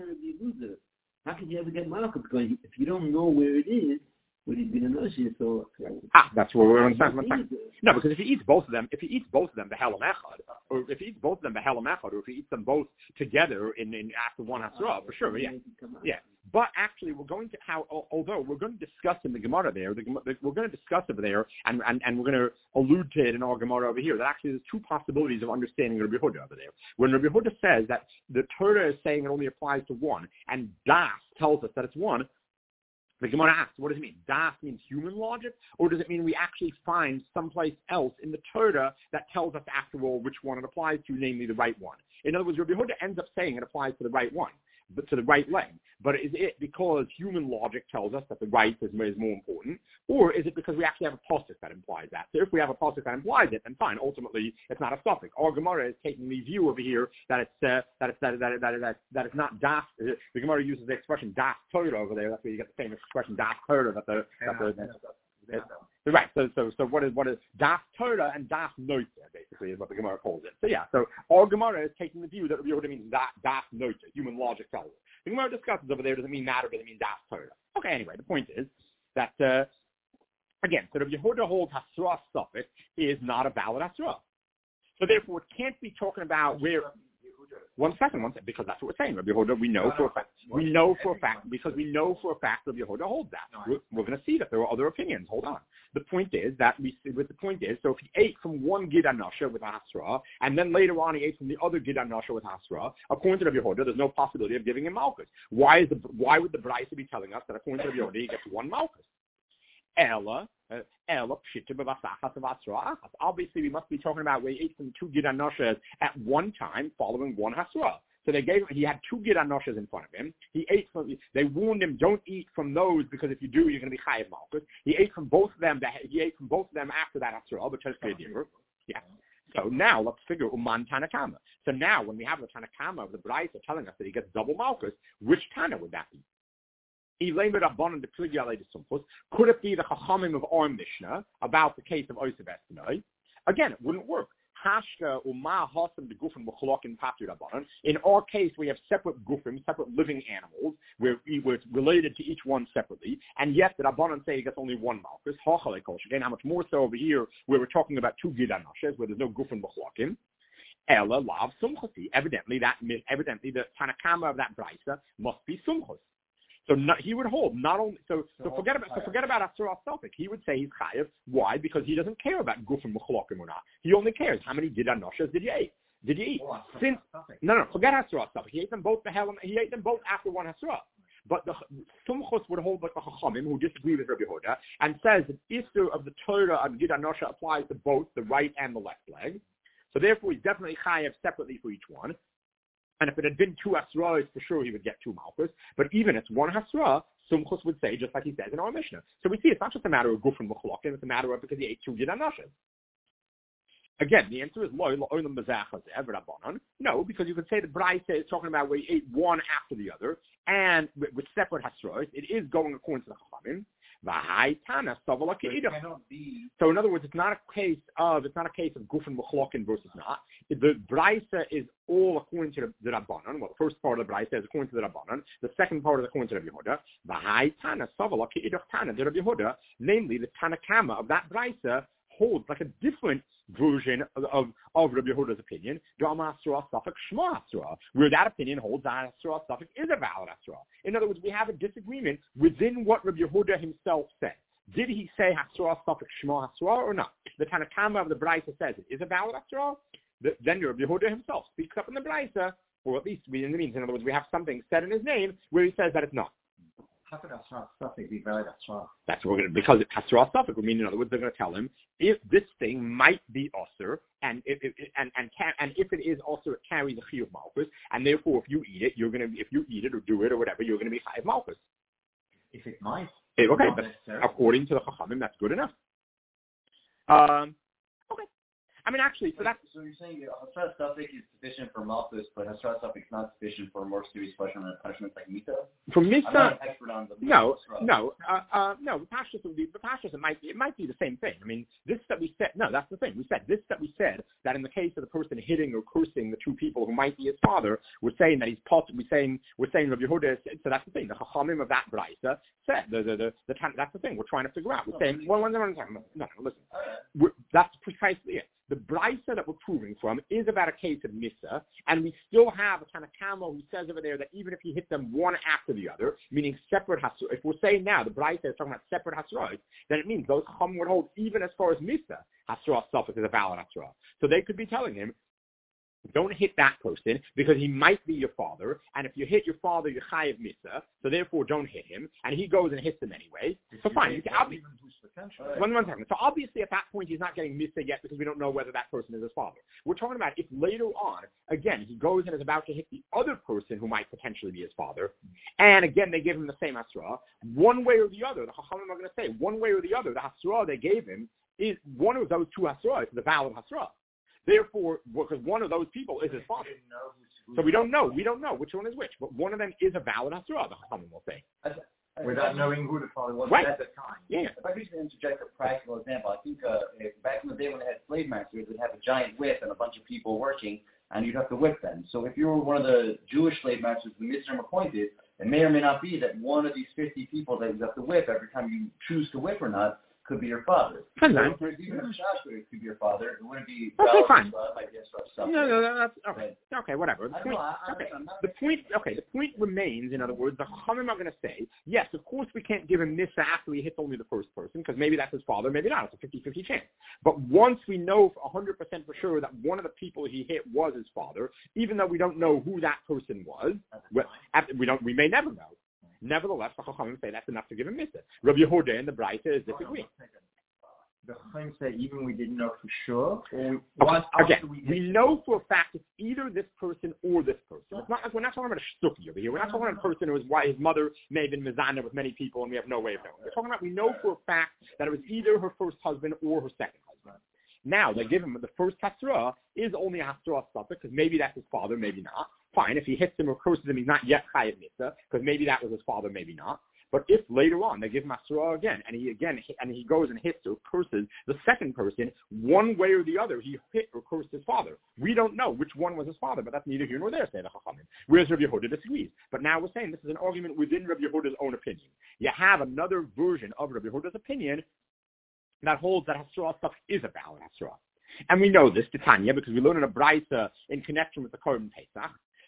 How could you ever get malchut? Because if you don't know where it is, would he be an Oshia? So
ah, that's what we're understanding. No, because if he eats both of them, if he eats both of them behelam echad, or if he eats both of them behelam echad, or if he eats them both together in, in after one hasra, for sure, yeah, yeah. But actually, we're going to how although we're going to discuss in the Gemara there, the, we're going to discuss over there, and, and, and we're going to allude to it in our Gemara over here. That actually there's two possibilities of understanding Rabbi Yehuda over there. When Rabbi Yehuda says that the Torah is saying it only applies to one, and Das tells us that it's one. The Gemara asks, what does it mean? Das means human logic, or does it mean we actually find someplace else in the Torah that tells us, after all, which one it applies to, namely the right one? In other words, Rabbi Yehuda ends up saying it applies to the right one, but to the right leg. But is it because human logic tells us that the right is, is more important, or is it because we actually have a pasuk that implies that? So if we have a pasuk that implies it, then fine. Ultimately, it's not a suffix. Our Gemara is taking the view over here that it's uh, that it's that that that, that, that it's not das. The Gemara uses the expression das Torah over there. That's where you get the famous expression das Torah. That the, that the, that the it, right. So so so what is what is das Torah and das Noita basically is what the Gemara calls it. So yeah. So our Gemara is taking the view that Rabbi Yehuda means das das Noita. Human logic tells us. The Gemara discusses over there, does it mean that or does it mean das Torah? Okay, anyway, the point is that, uh, again, so the Yehuda holds hasra suffix is not a valid hasra. So therefore, it can't be talking about where, one second, one second, because that's what we're saying. Rabbi Yehuda, we know for a fact, we know for a fact, because we know for a fact Rabbi Yehuda holds that. We're, we're going to see that there are other opinions. Hold on. The point is that we, with the point is, so if he ate from one gid anasha with a hasra, and then later on he ate from the other gid anasha with hasra, according to Rabbi Yehuda, there's no possibility of giving him malchus. Why is the, why would the Braisa be telling us that according to Rabbi Yehuda he gets one malchus? Ella, Ella, pshita b'vasachas of hasra. Obviously, we must be talking about where he ate from two gid anashas at one time, following one hasra. So they gave he had two gid anoshas in front of him. He ate from. They warned him, don't eat from those because if you do, you're going to be chayiv malchus. He ate from both of them. He ate from both of them after that asura, but terskei dibur. Yeah. So now let's figure uman tanakama. So now when we have the tanakama of the Braisa telling us that he gets double malchus, which tana would that be? Could it be the chachamim of our Mishnah about the case of Osav Espenoi? Again, it wouldn't work. In our case, we have separate gufim, separate living animals. We're, we're related to each one separately, and yet the Rabbanan say he gets only one malchus. Again, how much more so over here, where we're talking about two gidanashes, where there's no gufim b'chlokim. Ella lav sumchasi. Evidently, that evidently the tanakama of that brisa must be sumchus. So not, he would hold not only so so,
So
forget about so
chayav.
forget about Asura Suffolk. He would say he's chayav. Why? Because he doesn't care about gufim mechlokim or not. He only cares how many did anoshas did you eat? Did you eat?
Oh,
Since
Suffolk.
no no forget Asura Suffolk. He ate them both the hell he ate them both after one Asura. But the Sumchus would hold like the Chachamim who disagree with Rabbi Yehuda and says that Issur of the Torah of Gid Anosha applies to both the right and the left leg. So therefore he's definitely chayav separately for each one. And if it had been two Hasra'as, for sure he would get two Malchus. But even if it's one Hasra, Sumchus would say, just like he says in our Mishnah. So we see it's not just a matter of Gufin Mechlokim, it's a matter of because he ate two Gid Anosha. Again, the answer is loy lo'olam bazachas everabanan. No, because you could say the Braisa is talking about where he ate one after the other, and with, with separate hasros, it is going according to the Chachamim. So in other words, it's not a case of it's not a case of Gufin Mechlokin versus not. The Braisa is all according to the, the Rabbanan. Well, the first part of the Braisa is according to the Rabbanan. The second part is according to the Yehuda. V'hai Tana Savala Ke'idach Tana the Rabbi Yehuda, namely the Tanakama of that Braisa holds like a different version of, of, of Rabbi Yehuda's opinion, where that opinion holds that Asura Suffolk is a valid Asura. In other words, we have a disagreement within what Rabbi Yehuda himself said. Did he say Asura Suffolk Shema Asura or not? The Tanakama of the Braisa says it is a valid Asura. The, then Rabbi Yehuda himself speaks up in the Braisa, or at least we, in the means, in other words, we have something said in his name where he says that it's not.
How could Asura Suffolk be valid Asura? That's
what we're going to, because Asura Suffolk would mean, in other words, they're going to tell him if this thing might be Osir, and if it, and and can, and if it is Osir, it carries the Chiyuv Malchus, and therefore if you eat it, you're going to, if you eat it or do it or whatever, you're going to be Chayav Malchus.
If it might.
It, okay, but according to the Chachamim, that's good enough. Um, okay. I mean, actually, so that's...
So you're saying Hasrat Suffolk is sufficient for Malchus, but Hasrat Suffolk is not sufficient for more serious punishment, punishments like Mita?
For Mita...
I'm not an expert on the...
No, no, uh, uh, no, the Pashtus would be, the Pashtus, it might be, it might be the same thing. I mean, this that we said, no, that's the thing. We said, this that we said, that in the case of the person hitting or cursing the two people who might be his father, we're saying that he's possibly saying, we're saying Rabbi Yehuda, so that's the thing, the Chachamim of that Braisa said, the, the, the, the, that's the thing we're trying to figure out. We're saying, well, one second, no, no, listen, we're, that's precisely it. The Braisa that we're proving from is about a case of Misa, and we still have a kind of Kamo who says over there that even if he hit them one after the other, meaning separate Hasra, if we're saying now the Braisa is talking about separate Hasra, then it means those Chacham would hold even as far as Misa, Hasra Suffolk is a valid Hasra. So they could be telling him, don't hit that person because he might be your father, and if you hit your father, you're chayav misa, so therefore don't hit him, and he goes and hits him anyway. So fine, you can, obviously, one, one second. So obviously at that point he's not getting misa yet because we don't know whether that person is his father. We're talking about if later on, again, he goes and is about to hit the other person who might potentially be his father, and again they give him the same hasra, one way or the other, the Chachamim are going to say, one way or the other, the hasra they gave him is one of those two hasra is the valid hasra. Therefore, because one of those people is his father. So we don't know. We don't know which one is which. But one of them is a valid Hasra, the Chachamim will say.
Without knowing who the father was
right.
at the time.
Yeah.
If I could just interject a practical example, I think uh, if back in the day when they had slave masters, they'd have a giant whip and a bunch of people working, and you'd have to whip them. So if you were one of the Jewish slave masters the Mitzrayim appointed, it may or may not be that one of these fifty people that you have to whip every time you choose to whip or not could be your father.
Sometimes.
So even if Shashua could be your father, it wouldn't be
okay,
relevant,
fine.
Uh, might be a
no, no, no, that's okay. But, okay, whatever. The point,
know, I,
okay.
I'm not
the point, okay, the point remains. In other words, the Chachamim are going to say, yes, of course, we can't give him Misa after he hits only the first person because maybe that's his father, maybe not. It's a fifty-fifty chance. But once we know one hundred percent for sure that one of the people he hit was his father, even though we don't know who that person was, we, we don't, we may never know. Nevertheless, the Chachamim say that's enough to give him Misa. Rabbi Yehuda and the Braisa is disagreeing.
The Chachamim say even we didn't know for sure, or
okay. Again, we, we know for a fact it's either this person or this person. It's not like we're not talking about a shtuki over here. We're not talking about a person who is why his mother may have been mizana with many people, and we have no way of knowing. We're talking about we know for a fact that it was either her first husband or her second husband. Now they give him the first hasra is only a hasra suffolk because maybe that's his father, maybe not. Fine, if he hits him or curses him, he's not yet chayav mitzvah because maybe that was his father, maybe not. But if later on they give him Asura again, and he again and he goes and hits or curses the second person, one way or the other, he hit or cursed his father. We don't know which one was his father, but that's neither here nor there, say the Chachamim. Whereas Rabbi Yehuda disagrees. But now we're saying this is an argument within Rabbi Yehuda's own opinion. You have another version of Rabbi Yehuda's opinion that holds that Hasra stuff is a valid Hasra. And we know this, Titania, because we learn in a Braisa in connection with the Korban Pesach,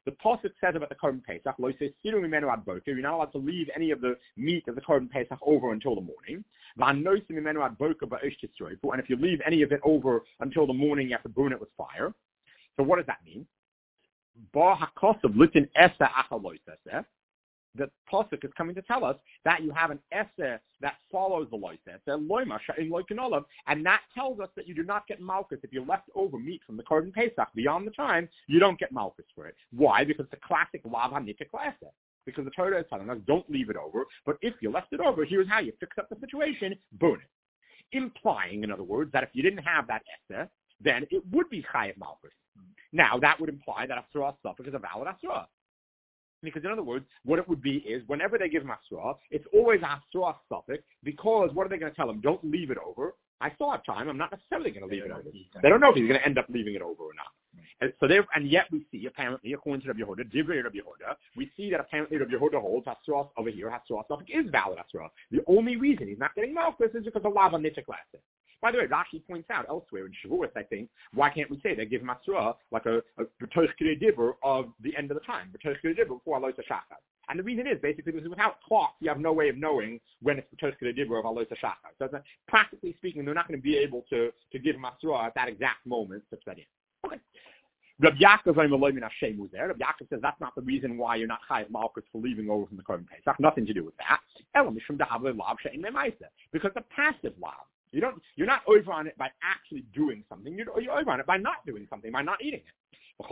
The pasuk says about the Korban Pesach, lo yisiru mimenu ad boker. You're not allowed to leave any of the meat of the Korban Pesach over until the morning. V'anosim mimenu ad boker ba'esh tisroifu. And if you leave any of it over until the morning, you have to burn it with fire. So what does that mean? Ba hakosav litin esa achalois eseh. The pasuk is coming to tell us that you have an eseh that follows the lois eseh, loima sha'in loikanolav, and that tells us that you do not get malchus if you left over meat from the Korban Pesach beyond the time. You don't get malchus for it. Why? Because the classic lav hanitik eseh. Because the Torah is telling us don't leave it over, but if you left it over, here's how you fix up the situation: burn it. Implying, in other words, that if you didn't have that eseh, then it would be chayav malchus. Now that would imply that asura suffix is a valid asura. Because in other words, what it would be is whenever they give him Asra, it's always Asra suffix, because what are they going to tell him? Don't leave it over. I still have time. I'm not necessarily going to leave it over. They don't know if he's going to end up leaving it over or not. And so there, and yet we see, apparently, according to Rabbi Yehuda, Divrei Rabbi Yehuda, we see that apparently Rabbi Yehuda holds Asra over here, Asra suffix is valid Asra. The only reason he's not getting Malchus is because of Lava Nitzah classic. By the way, Rashi points out elsewhere in Shavuos, I think, why can't we say they give him Asra like a B'toich K'dei Dibur of the end of the time, B'toich K'dei Dibur before Alois HaShachar. And the reason is basically because without clock, you have no way of knowing when it's B'toich K'dei Dibur of Alois HaShachar. So it's, practically speaking, they're not going to be able to, to give him Asra at that exact moment. Such that in. Okay. Rabbi Yaakov there. Rabbi Yaakov says that's not the reason why you're not chayav malchus for leaving over from the Korban Pesach. Nothing to do with that. Because the passive lav. You don't, you're not over on it by actually doing something. You're, you're over on it by not doing something, by not eating it.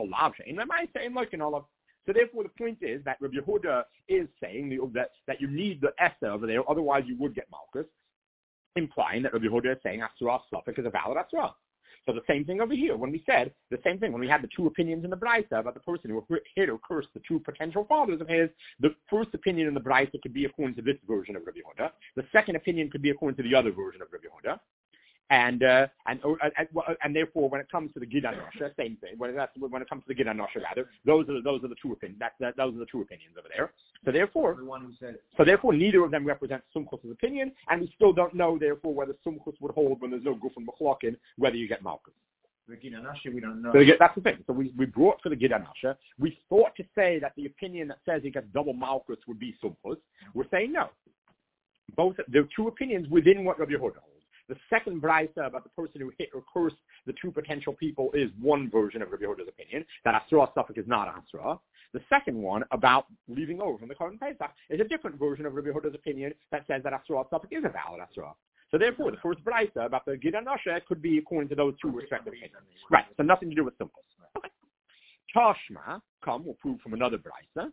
So therefore, the point is that Rabbi Yehuda is saying that, that you need the Esther over there, otherwise you would get Malchus, implying that Rabbi Yehuda is saying Asura Suffix is a valid Asura. So the same thing over here, when we said, the same thing, when we had the two opinions in the Braisa about the person who hit or cursed the two potential fathers of his, the first opinion in the Braisa could be according to this version of Rabbi Yehuda. The second opinion could be according to the other version of Rabbi Yehuda. And, uh, and, uh, and, and therefore, when it comes to the Gid HaNosha, same thing. When, that's, when it comes to the Gid HaNosha, rather, those are the, those are the two opinions. That, that, those are the two opinions over there. So therefore,
the one who said
so therefore, neither of them represents Sumchus' opinion, and we still don't know, therefore, whether Sumchus would hold when there's no Guf and Mechlokin, whether you get Malchus.
The Gid HaNosha, we don't know.
So that's the thing. So we, we brought for the Gid HaNosha. We thought to say that the opinion that says he gets double Malchus would be Sumchus. We're saying no. Both there are two opinions within what Rabbi Yehuda holds. The second Braisa about the person who hit or cursed the two potential people is one version of Rabbi Yehuda's opinion, that Asura Suffix is not Asura. The second one about leaving over from the Korban Pesach is a different version of Rabbi Yehuda's opinion that says that Asura Suffix is a valid Asura. So therefore, the first Braisa about the Gid HaNosha could be according to those two respective opinions. Right, so nothing to do with symbols. Okay. Tashma, come, we'll prove from another Braisa.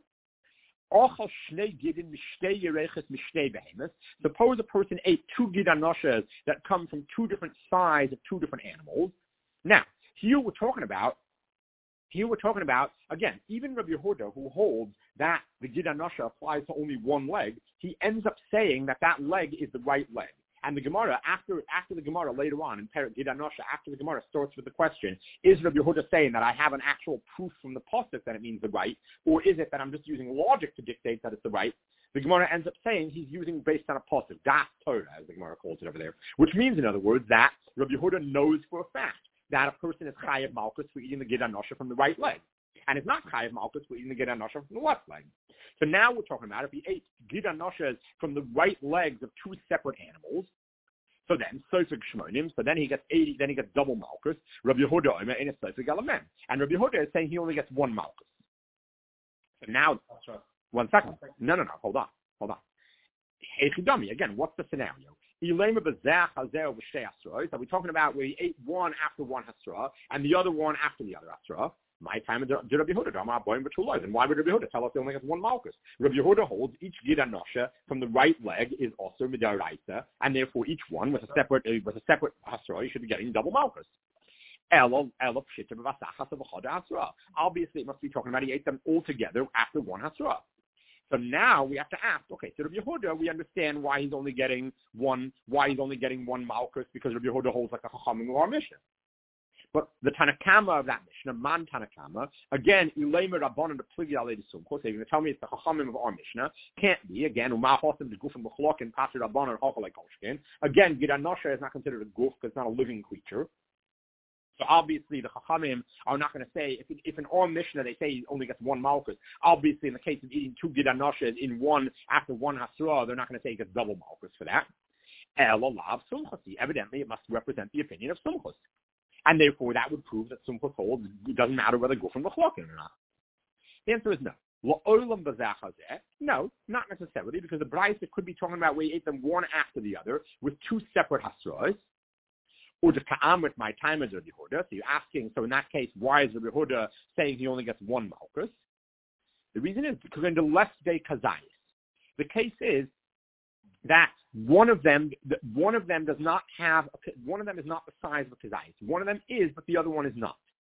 Suppose a person ate two Gid HaNoshas that come from two different sides of two different animals. Now, here we're talking about, here we're talking about, again, even Rabbi Yehuda, who holds that the Gid HaNosha applies to only one leg, he ends up saying that that leg is the right leg. And the Gemara, after after the Gemara later on in Perek Gid HaNosha, after the Gemara starts with the question, is Rabbi Yehuda saying that I have an actual proof from the pasuk that it means the right, or is it that I'm just using logic to dictate that it's the right? The Gemara ends up saying he's using based on a pasuk, das Torah, as the Gemara calls it over there, which means, in other words, that Rabbi Yehuda knows for a fact that a person is chayav malchus for eating the Gid HaNosha from the right leg, and is not chayav malchus for eating the Gid HaNosha from the left leg. So now we're talking about if he ate Gid HaNoshas from the right legs of two separate animals, so then Sofig Shmonim, so then he gets eighty, then he gets double Malchus. Rabbi Yehuda in a Sofig Element, and Rabbi Yehuda is saying he only gets one Malchus. So now, right. one second. No, no, no. Hold on, hold on. Echidami again. What's the scenario? Are we talking about where he ate one after one Hasra and the other one after the other Hasra? My time is Rabbi Yehuda. And why would Rabbi Yehuda tell us he only has one Malchus? Rabbi Yehuda holds each Gid HaNosha from the right leg is also Midaraisa, and therefore each one with a separate uh, with a separate Hasra, you should be getting double Malchus. Obviously, it must be talking about he ate them all together after one Hasra. So now we have to ask, okay, so Rabbi Yehuda, we understand why he's only getting one, why he's only getting one Malchus, because Rabbi Yehuda holds like a Chachamim of our Mishnah. But the Tanakama of that Mishnah, Man Tanakama, again, Ilema Rabbanan the Pligi Alei Sumchos, they're going to tell me it's the Chachamim of our Mishnah. Can't be, again, Uma Hosim the Guf and B'chlok and Pasir Rabbanan Hochalei Kolshkin. Again, Gid HaNosha is not considered a Guf because it's not a living creature. So obviously the Chachamim are not going to say, if, if in our Mishnah they say he only gets one Malchus, obviously in the case of eating two Gid Anoshes in one, after one Hasra, they're not going to say he gets double Malchus for that. Elolav Sumchasi. Evidently it must represent the opinion of Sumchus. And therefore that would prove that Sumchus holds it doesn't matter whether they go from the Chlokin or not. The answer is no. No, not necessarily, because the Braisa could be talking about where he ate them one after the other with two separate Hasras. Or just Ka'am with my time as Rabbi Yehuda. So you're asking, so in that case, why is Rabbi Yehuda saying he only gets one Malchus? The reason is because in the less day Kazayis, the case is that one of them, one of them does not have, one of them is not the size of a Kazayis. One of them is, but the other one is not.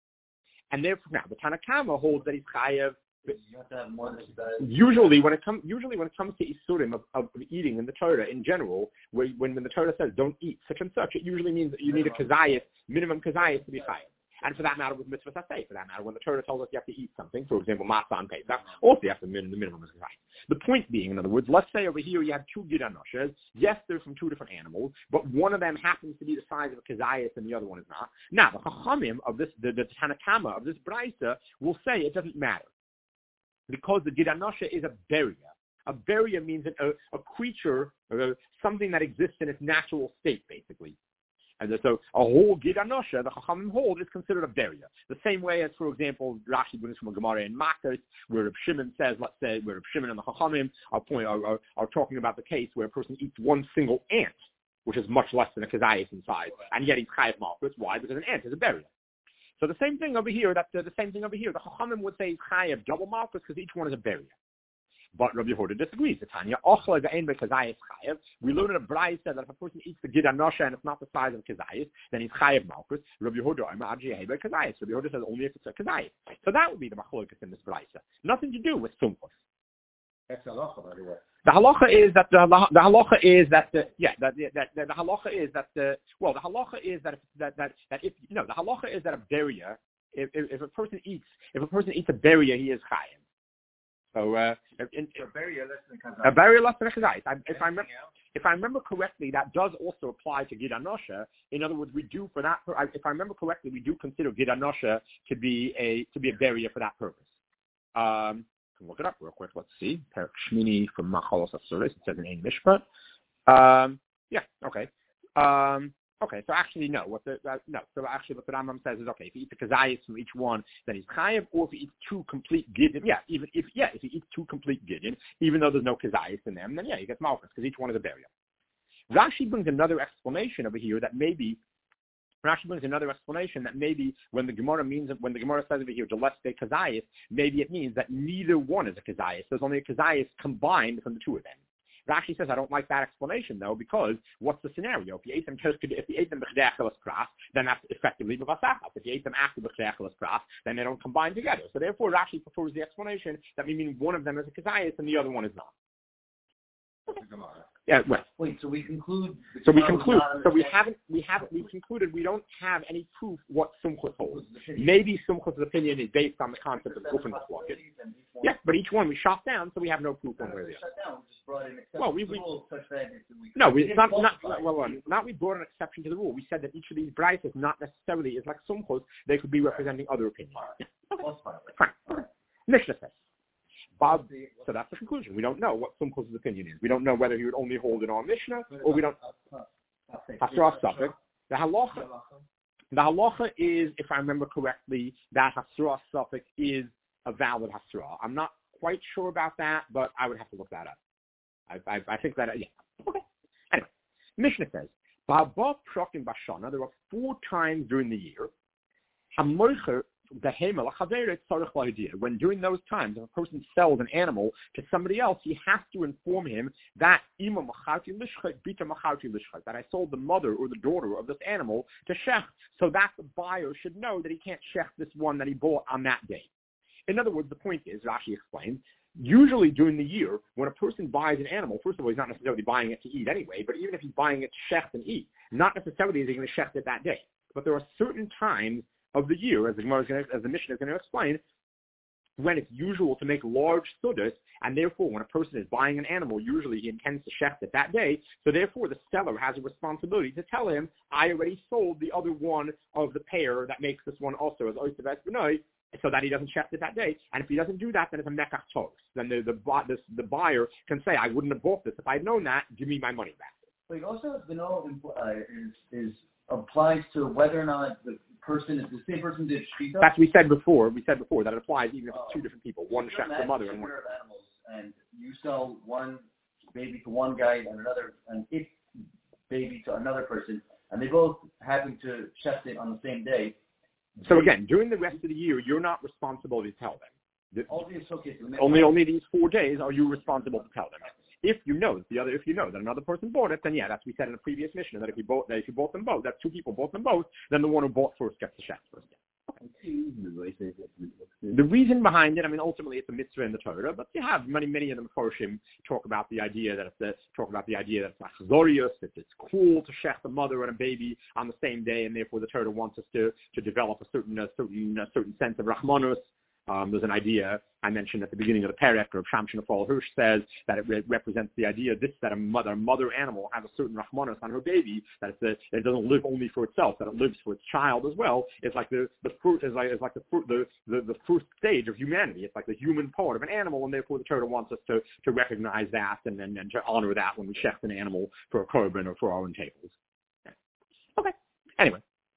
And therefore, now the Tanakama holds that he's chayav.
You have to have more than
Usually, when it comes, usually when it comes to isurim of, of eating in the Torah in general, where, when, when the Torah says don't eat such and such, it usually means that you need a kazayis, minimum kazayis to be chayav. And for that matter, with mitzvah saseh, for that matter, when the Torah tells us you have to eat something, for example, matzah on Pesach, also you have to min, the minimum is kazayis. The point being, in other words, let's say over here you have two gid anoshes. Yes, they're from two different animals, but one of them happens to be the size of a kazayis and the other one is not. Now, the chachamim of this, the, the Tanakama of this brisa will say it doesn't matter. Because the Gid Anosha is a beria. A beria means a, a creature, or something that exists in its natural state, basically. And so a whole Gid Anosha, the Chachamim hold, is considered a beria. The same way as, for example, Rashi brings from a Gemara in Makos, where Reb Shimon says, let's say, where Reb Shimon and the Chachamim are, point, are, are, are talking about the case where a person eats one single ant, which is much less than a kazayis in size, and yet he's chayav malchus. Why? Because an ant is a beria. So the same thing over here, that uh, the same thing over here, the Chachamim would say chayav double malchus because each one is a beria. But Rabbi Yehuda disagrees. The Tanya, ochla ve'en be'kazayis chayav. We learn in a Braisa that if a person eats the Gid Anosha and it's not the size of kazayis, then he's chayav malchus. Rabbi Yehuda, I'm ajiyeh be'kazayis. Rabbi Yehuda says only if it's a kazayis. So that would be the machlokas in this Braisa. Nothing to do with sumchus.
That's halacha, by the way.
The halacha is that the, the halacha is that the yeah that that, that the halacha is that the well the halacha is that if, that that that if no the halacha is that a beria if, if if a person eats if a person eats a beria he is chayav. So uh, in,
so a beria less than kazayis.
A beria less than a kazayis. If I remember if I remember correctly, that does also apply to Gid Anosha. In other words, we do for that. If I remember correctly, we do consider Gid Anosha to be a to be a beria for that purpose. Um, Look it up real quick. Let's see. Perek Shmini from Machalos Asuris. It says in Ein Mishpat. Um, yeah. Okay. Um, okay. So actually, no. What the uh, no. So actually, what the Rambam says is okay. If he eats a kazayis from each one, then he's chayav. Or if he eats two complete gidin, yeah. Even if yeah, if he eats two complete gidin, even though there's no kazayis in them, then yeah, he gets malchus because each one is a beria. Rashi brings another explanation over here that maybe. Rashi brings another explanation that maybe when the Gemara means when the Gemara says over here Jaleste Kazayis, maybe it means that neither one is a Kazayis. There's only a Kazayis combined from the two of them. Rashi says I don't like that explanation though because what's the scenario? If you ate them if you ate them b'chdechelas pras, then that's effectively b'vasachas. If you ate them after b'chdechelas pras, then they don't combine together. So therefore Rashi prefers the explanation that we mean one of them is a Kazayis and the other one is not. Yeah, well.
Wait, so we conclude.
So we conclude. So we haven't. We haven't. We concluded we don't have any proof what Sumchus holds. Maybe Sumchus' opinion is based on the concept of open flocking. Yeah, but each one we shot down, so we have no proof one way or the other. Well, we, we no, we it's not not well, well, not we brought an exception to the rule. We said that each of these brises not necessarily is like Sumchus. They could be representing other opinions. Yeah. Okay. Fine. Okay. Mishnah says. Bob, so that's the conclusion. We don't know what Sumchus' opinion is. We don't know whether he would only hold it on Mishnah or we don't. Hasra Suffolk. The halacha, the halacha is, if I remember correctly, that Hasra Suffolk is a valid Hasra. I'm not quite sure about that, but I would have to look that up. I, I, I think that, yeah. Okay. Anyway, Mishnah says, Ba'ba Prokim Bashana, there are four times during the year, Hamoicher, when during those times, if a person sells an animal to somebody else, he has to inform him that that I sold the mother or the daughter of this animal to shech, so that the buyer should know that he can't shech this one that he bought on that day. In other words, the point is, Rashi explains, usually during the year, when a person buys an animal, first of all, he's not necessarily buying it to eat anyway, but even if he's buying it to shech and eat, not necessarily is he going to shech it that day. But there are certain times of the year, as the Gemara is going to, as the Mishnah is going to explain, when it's usual to make large sudas, and therefore when a person is buying an animal, usually he intends to shecht it that day, so therefore the seller has a responsibility to tell him, I already sold the other one of the pair that makes this one also as Oyster Vesbenoi, so that he doesn't shecht it that day. And if he doesn't do that, then it's a mekach tos. Then the, the, the, the buyer can say, I wouldn't have bought this. If I had known that, give me my money back.
But also, the no uh, is, is applies to whether or not the person is the same person did shechita.
That's what we said before. We said before that it applies even if it's
uh,
two different people. One shecht the mother and one.
Of animals, and you sell one baby to one guy and another an it baby to another person, and they both happen to shecht it on the same day.
So again, during the rest of the year, you're not responsible to tell them. The,
only, okay, so
only only these four days are you responsible to tell them. If you know the other, if you know that another person bought it, then yeah, that's what we said in a previous mission. That if you bought, that if you bought them both, that two people bought them both, then the one who bought first gets the shecht first. The reason behind it, I mean, ultimately it's a mitzvah in the Torah, but you have many, many of them Mepharshim talk about the idea that it's the, talk about the idea that it's achzorius, that it's cool to shecht a mother and a baby on the same day, and therefore the Torah wants us to to develop a certain a certain a certain sense of rachmanus. Um, there's an idea I mentioned at the beginning of the perek, or Shamshon Afal Hirsch says that it re- represents the idea this that a mother, a mother animal has a certain rachmanos on her baby, that it's a, that it doesn't live only for itself, that it lives for its child as well. It's like the the fruit is like it's like the fruit the, the the first stage of humanity. It's like the human part of an animal, and therefore the Torah wants us to to recognize that and and, and to honor that when we shecht an animal for a korban or for our own tables. Okay. Anyway.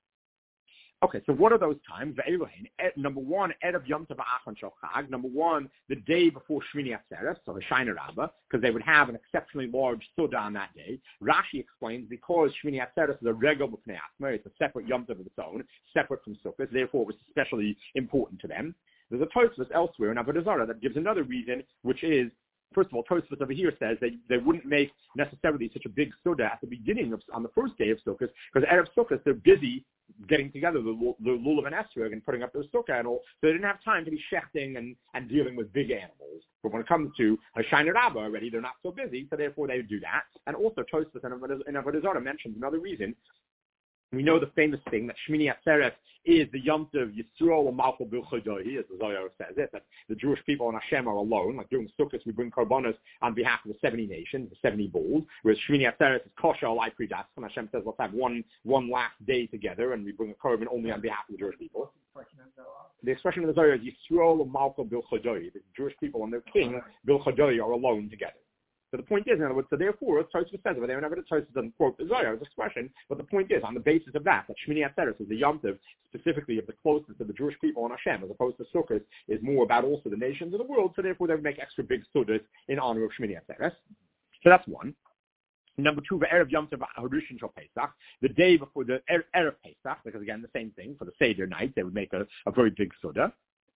Okay, so what are those times? Number one, Erev Yom Tov Ha'achon Shel Chag. Number one, the day before Shmini Atzeres, so Hoshana Rabbah, because they would have an exceptionally large Suda on that day. Rashi explains because Shmini Atzeres is a regal b'pnei Asma, it's a separate Yom Tov of its own, separate from Sukkot, therefore it was especially important to them. There's a Tosfos elsewhere in Avodah Zarah that gives another reason, which is, first of all, Tosfos over here says that they wouldn't make necessarily such a big Suda at the beginning of, on the first day of Sukkot, because Erev Sukkot, they're busy getting together the, the lulav and esrog and putting up their sukkah and all, so they didn't have time to be shechting and, and dealing with big animals. But when it comes to Hoshana Rabbah already, they're not so busy, so therefore they would do that. And also Tosfos in Avodah Zarah mentions another reason. We know the famous thing that Shmini Atzeres is the Yom Tov Yisrael Malchul Bil Chodohi, as the Zohar says it, that the Jewish people and Hashem are alone. Like during Sukkot, we bring korbanos on behalf of the seventy nations, the seventy bulls, whereas Shmini Atzeres is kosher alai pridas, and Hashem says, let's have one one last day together, and we bring a korban only on behalf of the Jewish people. The expression of the Zohar is Yisrael Malchul Bil Chodohi, the Jewish people and their king, Bil Chodohi, are alone together. So the point is, in other words, so therefore, Tosfos says over there, whenever the Tosfos doesn't quote the Zohar's expression, but the point is, on the basis of that, that Shmini Atzeres is the Yom Tov, specifically of the closest of the Jewish people and Hashem, as opposed to Sukkot, is more about also the nations of the world, so therefore they would make extra big Sudas in honor of Shmini Atzeres. So that's one. Number two, the Erev Yom Tov Harushin Shel Pesach, the day before the Erev Pesach, because again, the same thing, for the Seder night, they would make a, a very big Suda.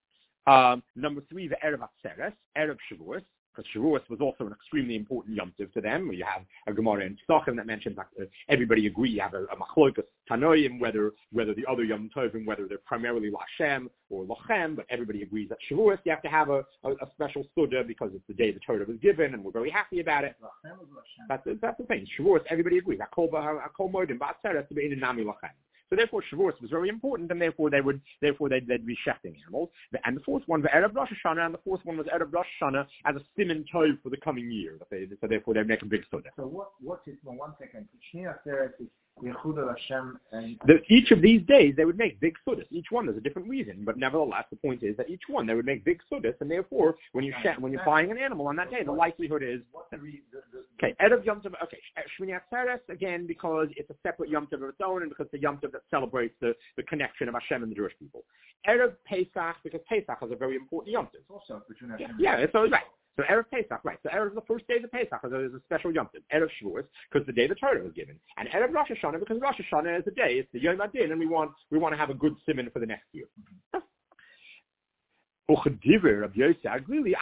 Um, number three, the Erev Atzeres, Erev Shavuos, because Shavuos was also an extremely important Yom Tov to them. You have a Gemara in Pesachim that mentions that uh, everybody agree you have a, a machlokas tanoim, whether whether the other Yom Tovim, whether they're primarily Lashem or Lachem, but everybody agrees that Shavuos you have to have a, a, a special Suda because it's the day the Torah was given, and we're very happy about it. That's, that's the thing. Shavuos, everybody agrees. Hakol moedim ba'atzeres to be in nami Lachem. So therefore, Shavuos was very important, and therefore they would, therefore they'd, they'd be shechting animals. And the fourth one, the Erev Rosh Hashanah, and the fourth one was Erev Rosh Hashanah as a siman tov for the coming year. So therefore, they make a big suda.
So what? What is well, one second? Shmini Atzeres is Yechud Hashem, and
the, each of these days they would make big sudas. Each one there's a different reason, but nevertheless, the point is that each one they would make big sudas, and therefore, when you shed, when you're buying an animal on that day, the likelihood is okay. Erev Yom Tov, okay, Shmini Atzeres again because it's a separate Yom Tov of its own, and because it's a Yom Tov that celebrates the, the connection of Hashem and the Jewish people. Erev Pesach because Pesach is a very important Yom Tov.
Also between Hashem.
Yeah, yeah, so right. So Erev Pesach, right. So Erev, the first day of Pesach, is a special Yom Tov. Erev Shavuos, because the day the Torah was given. And Erev Rosh Hashanah, because Rosh Hashanah is the day, it's the Yom Adin, and we want we want to have a good siman for the next year. According to Rabbi Yosef Aglili,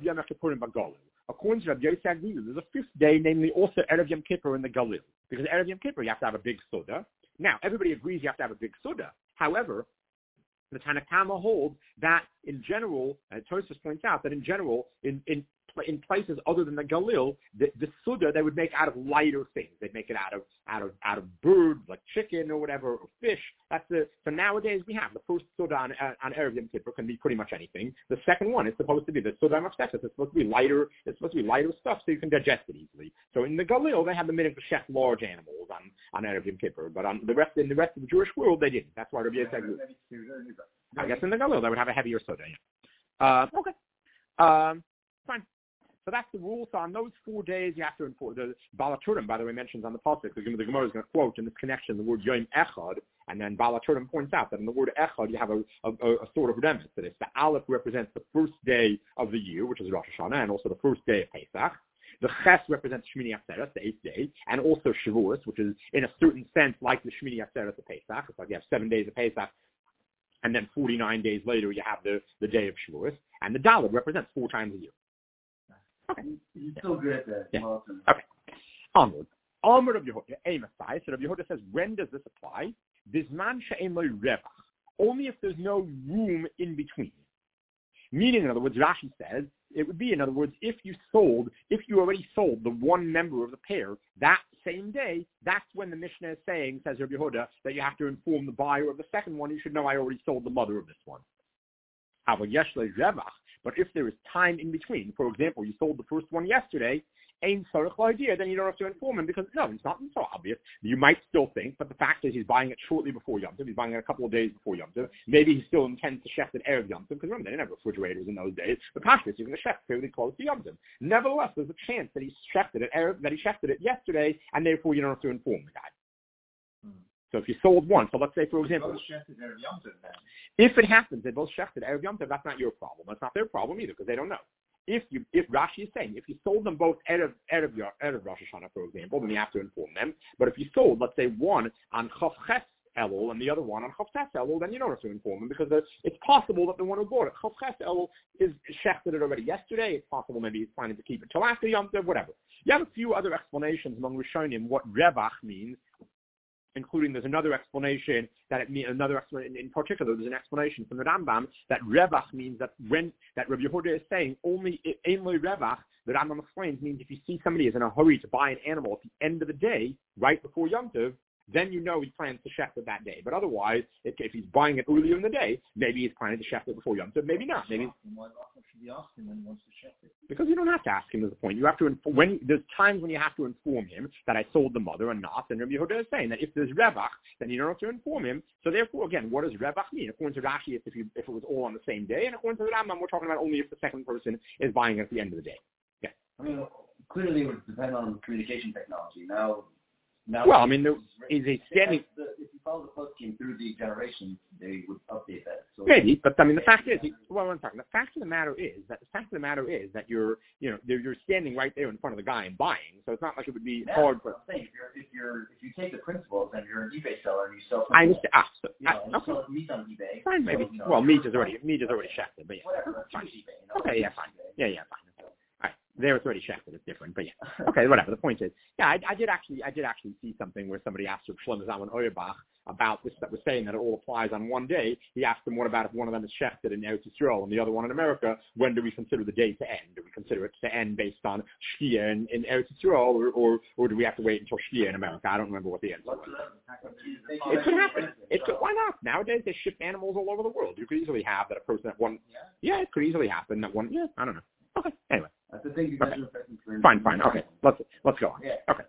there's a fifth day, namely also Erev Yom Kippur in the Galil. Because Erev Yom Kippur, you have to have a big Suda. Now, everybody agrees you have to have a big Suda. However, the Tanakama holds that in general, and Tosfos points out that in general, in, in in places other than the Galil, the, the Suda they would make out of lighter things. They'd make it out of out of out of birds like chicken or whatever or fish. That's the so nowadays we have the first Suda on on Erev Yom Kippur can be pretty much anything. The second one is supposed to be the Suda Mafsechus. It's supposed to be lighter. It's supposed to be lighter stuff so you can digest it easily. So in the Galil they have the minute to chef large animals on on Erev Yom Kippur, but on the rest in the rest of the Jewish world they didn't. That's why Rabbi Yitzchak. I guess in the Galil they would have a heavier Suda. Yeah. Uh, okay. Um, fine. So that's the rule. So on those four days, you have to enforce. The Balaturim, by the way, mentions on the pasuk. The Gemara is going to quote in this connection the word Yom Echad, and then Balaturim points out that in the word Echad you have a, a, a sort of remnant to this. The Aleph represents the first day of the year, which is Rosh Hashanah, and also the first day of Pesach. The Ches represents Shmini Atzeres, the eighth day, and also Shavuos, which is in a certain sense like the Shmini Atzeres of Pesach. It's like you have seven days of Pesach, and then forty-nine days later you have the, the day of Shavuos. And the Dalet represents four times a year. Okay.
You're so good at that.
Yeah. Okay. Onward. Onward of Yehuda. Amasai. So Yehuda says, when does this apply? Bisman she'en lo revach. Only if there's no room in between. Meaning, in other words, Rashi says, it would be, in other words, if you sold, if you already sold the one member of the pair that same day, that's when the Mishnah is saying, says Rabbi Yehuda, that you have to inform the buyer of the second one. You should know I already sold the mother of this one. But if there is time in between, for example, you sold the first one yesterday, ain't sorech idea, then you don't have to inform him because no, it's not so obvious. You might still think, but the fact is he's buying it shortly before Yom Tov. He's buying it a couple of days before Yom Tov. Maybe he still intends to chef it Erev Yom Tov because remember they didn't have refrigerators in those days. The pashtus you're going to chef fairly close to Yom Tov. Nevertheless, there's a chance that he chefed it at Erev, that he chefed it yesterday, and therefore you don't have to inform the guy. So if you sold one, so let's say, for example, if it happens, they both shechted Erev Yom Tov, that's not your problem. That's not their problem either, because they don't know. If you, if Rashi is saying, if you sold them both Erev, Erev, Erev Rosh Hashanah, for example, then you have to inform them. But if you sold, let's say, one on Chav Ches Elul and the other one on Chav Tes Elul, then you don't have to inform them, because it's possible that the one who bought it, Chav Ches Elul, is shechted it already yesterday. It's possible maybe he's planning to keep it till after Yom Tov, whatever. You have a few other explanations among Rishonim what Revach means, including there's another explanation that it means another explanation in particular. There's an explanation from the Rambam that Revach means that when that Rabbi Yehuda is saying only Einloi Revach. The Rambam explains means if you see somebody is in a hurry to buy an animal at the end of the day, right before Yom Tov, then you know he plans to chef it that day. But otherwise, if, if he's buying it earlier in the day, maybe he's planning to chef it before Yom Tov, maybe not. Maybe because you don't have to ask him. Is the point? You have to inform, when there's times when you have to inform him that I sold the mother and not. And Rabbi Yehuda is saying that if there's revach, then you don't have to inform him. So therefore, again, what does revach mean? According to Rashi, it's if you if it was all on the same day, and according to the Rambam, we're talking about only if the second person is buying it at the end of the day. Yeah.
I mean, clearly it would depend on communication technology. Now. Now
well, I mean, there is a standing.
The, if you follow the post scheme through the generations, they would update that. So
maybe, but I mean, the fact is, well, I'm talking. The fact of the matter is that the fact of the matter is that you're, you know, you're standing right there in front of the guy and buying. So it's not like it would be
yeah,
hard for.
I'm saying if you're, if you're, if you take the principles and you're an eBay seller and you sell.
I understand. Ah, so,
you know,
I,
you
okay.
sell meat on eBay.
Fine, maybe.
So, you know,
well, meat is already meat is already shafted, but yeah.
Whatever.
Fine.
eBay, you know,
Okay, yeah, fine. Yeah, yeah, fine. There it's already shafted. It's different, but yeah. Okay, whatever. The point is, yeah, I, I did actually, I did actually see something where somebody asked Shlomo Zalman Auerbach about this that was saying that it all applies on one day. He asked him, what about if one of them is shafted in Eretz Yisrael and the other one in America? When do we consider the day to end? Do we consider it to end based on Shkia in, in Eretz Yisrael, or, or or do we have to wait until Shkia in America? I don't remember what the answer was. It could happen. It could. Why not? Nowadays they ship animals all over the world. You could easily have that a person at one. Yeah, it could easily happen that one. Yeah, I don't know. Okay. Anyway.
That's the thing.
Okay. Fine, fine. Okay. Let's let's go on.
Yeah.
Okay.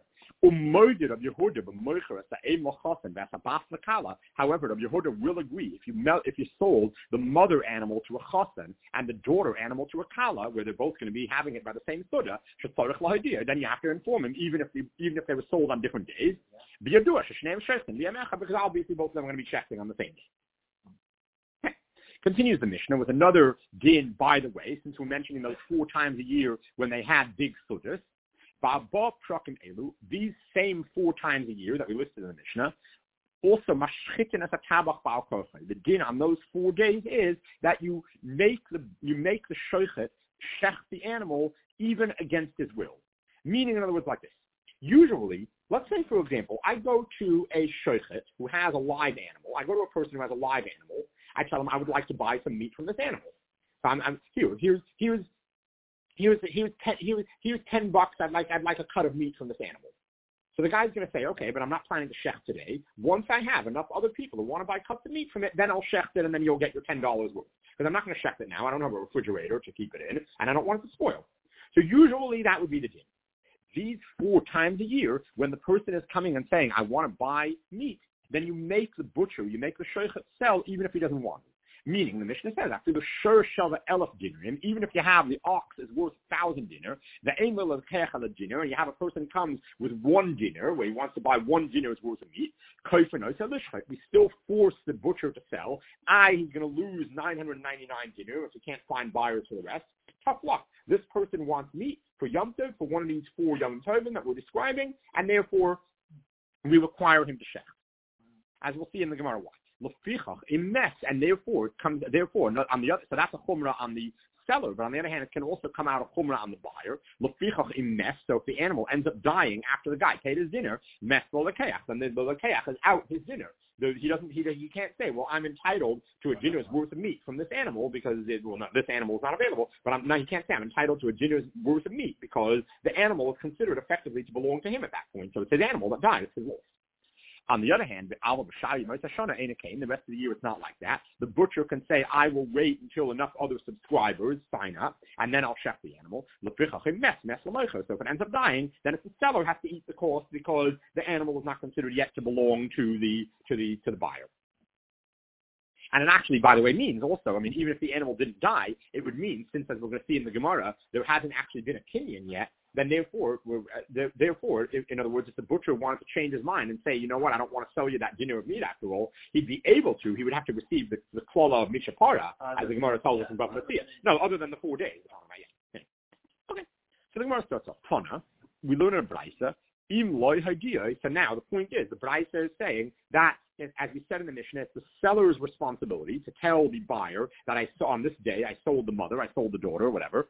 However, Rabbi Yehuda will agree if you mel- if you sold the mother animal to a chasen and the daughter animal to a kala, where they're both going to be having it by the same suda, then you have to inform him, even if they, even if they were sold on different days. Because obviously both of them are going to be checking on the same day. Continues the Mishnah with another din, by the way, since we're mentioning those four times a year when they had big sudas. These same four times a year that we listed in the Mishnah, also mashchitin as a tabach ba'al kochai. The din on those four days is that you make the you make the shoichet shech the animal even against his will. Meaning, in other words, like this. Usually, let's say, for example, I go to a shoichet who has a live animal. I go to a person who has a live animal. I tell him I would like to buy some meat from this animal. So I'm, I'm here. Here's here's here's here's ten here's here's ten bucks. I'd like I'd like a cut of meat from this animal. So the guy's going to say, okay, but I'm not planning to shecht today. Once I have enough other people who want to buy cuts of meat from it, then I'll shecht it, and then you'll get your ten dollars worth. Because I'm not going to shecht it now. I don't have a refrigerator to keep it in, and I don't want it to spoil. So usually that would be the din. These four times a year, when the person is coming and saying, I want to buy meat, then you make the butcher, you make the shochet sell, even if he doesn't want it. Meaning, the Mishnah says, after the shur shelva elef dinerim, even if you have the ox is worth a thousand dinar, the emel of kechal dinar, and you have a person comes with one dinar, where he wants to buy one dinar's worth of meat, we still force the butcher to sell. I, he's going to lose nine hundred ninety-nine dinar if he can't find buyers for the rest. Tough luck. This person wants meat for Yom Tov, for one of these four Yom Tovim that we're describing, and therefore we require him to shech. As we'll see in the Gemara, why? Lefichach imes, and therefore it comes. Therefore, not on the other. So that's a chumrah on the seller, but on the other hand, it can also come out a chumrah on the buyer. Lefichach imes. So if the animal ends up dying after the guy paid his dinner, mes lo lekeach, then the lekeach is out his dinner. He doesn't. He he can't say, well, I'm entitled to a dinner's worth of meat from this animal because it, well, not, this animal is not available. But I'm, no, he can't say I'm entitled to a dinner's worth of meat because the animal is considered effectively to belong to him at that point. So it's his animal that died. It's his loss. On the other hand, the rest of the year it's not like that. The butcher can say, I will wait until enough other subscribers sign up, and then I'll shecht the animal. So if it ends up dying, then it's the seller has to eat the cost because the animal is not considered yet to belong to the to the to the buyer. And it actually, by the way, means also, I mean, even if the animal didn't die, it would mean, since as we're going to see in the Gemara, there hasn't actually been a kinyan yet, then therefore, we're, uh, therefore, in other words, if the butcher wanted to change his mind and say, you know what, I don't want to sell you that dinner of meat after all, he'd be able to. He would have to receive the, the klala of Mishapara, uh, as the Gemara tells us in Bava Metzia. No, other than the four days. Yeah. Okay. So the Gemara starts off. Tana, we learn in a Braisa, im loy hagia. So now the point is, the Braisa is saying that, as we said in the Mishnah, it's the seller's responsibility to tell the buyer that I saw on this day, I sold the mother, I sold the daughter, whatever.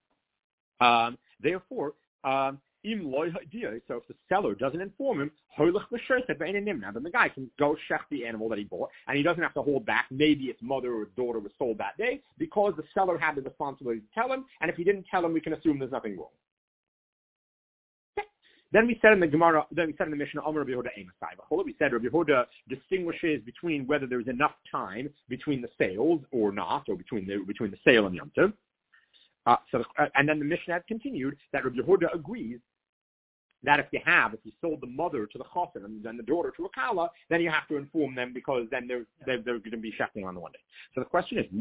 Um, therefore, um, im loy hadia. So if the seller doesn't inform him, now then the guy can go shech the animal that he bought, and he doesn't have to hold back. Maybe its mother or daughter was sold that day because the seller had the responsibility to tell him, and if he didn't tell him, we can assume there's nothing wrong. Then we said in the Gemara, then we said in the Mishnah, Amar Rabbi Yehuda Emasai. We said Rabbi Yehuda distinguishes between whether there's enough time between the sales or not, or between the between the sale and Yom Tov. Uh, so, uh, and then the Mishnah continued that Rabbi Yehuda agrees that if you have, if you sold the mother to the chassan and then the daughter to a kala, then you have to inform them because then they're they're, they're going to be shechting on the one day. So the question is,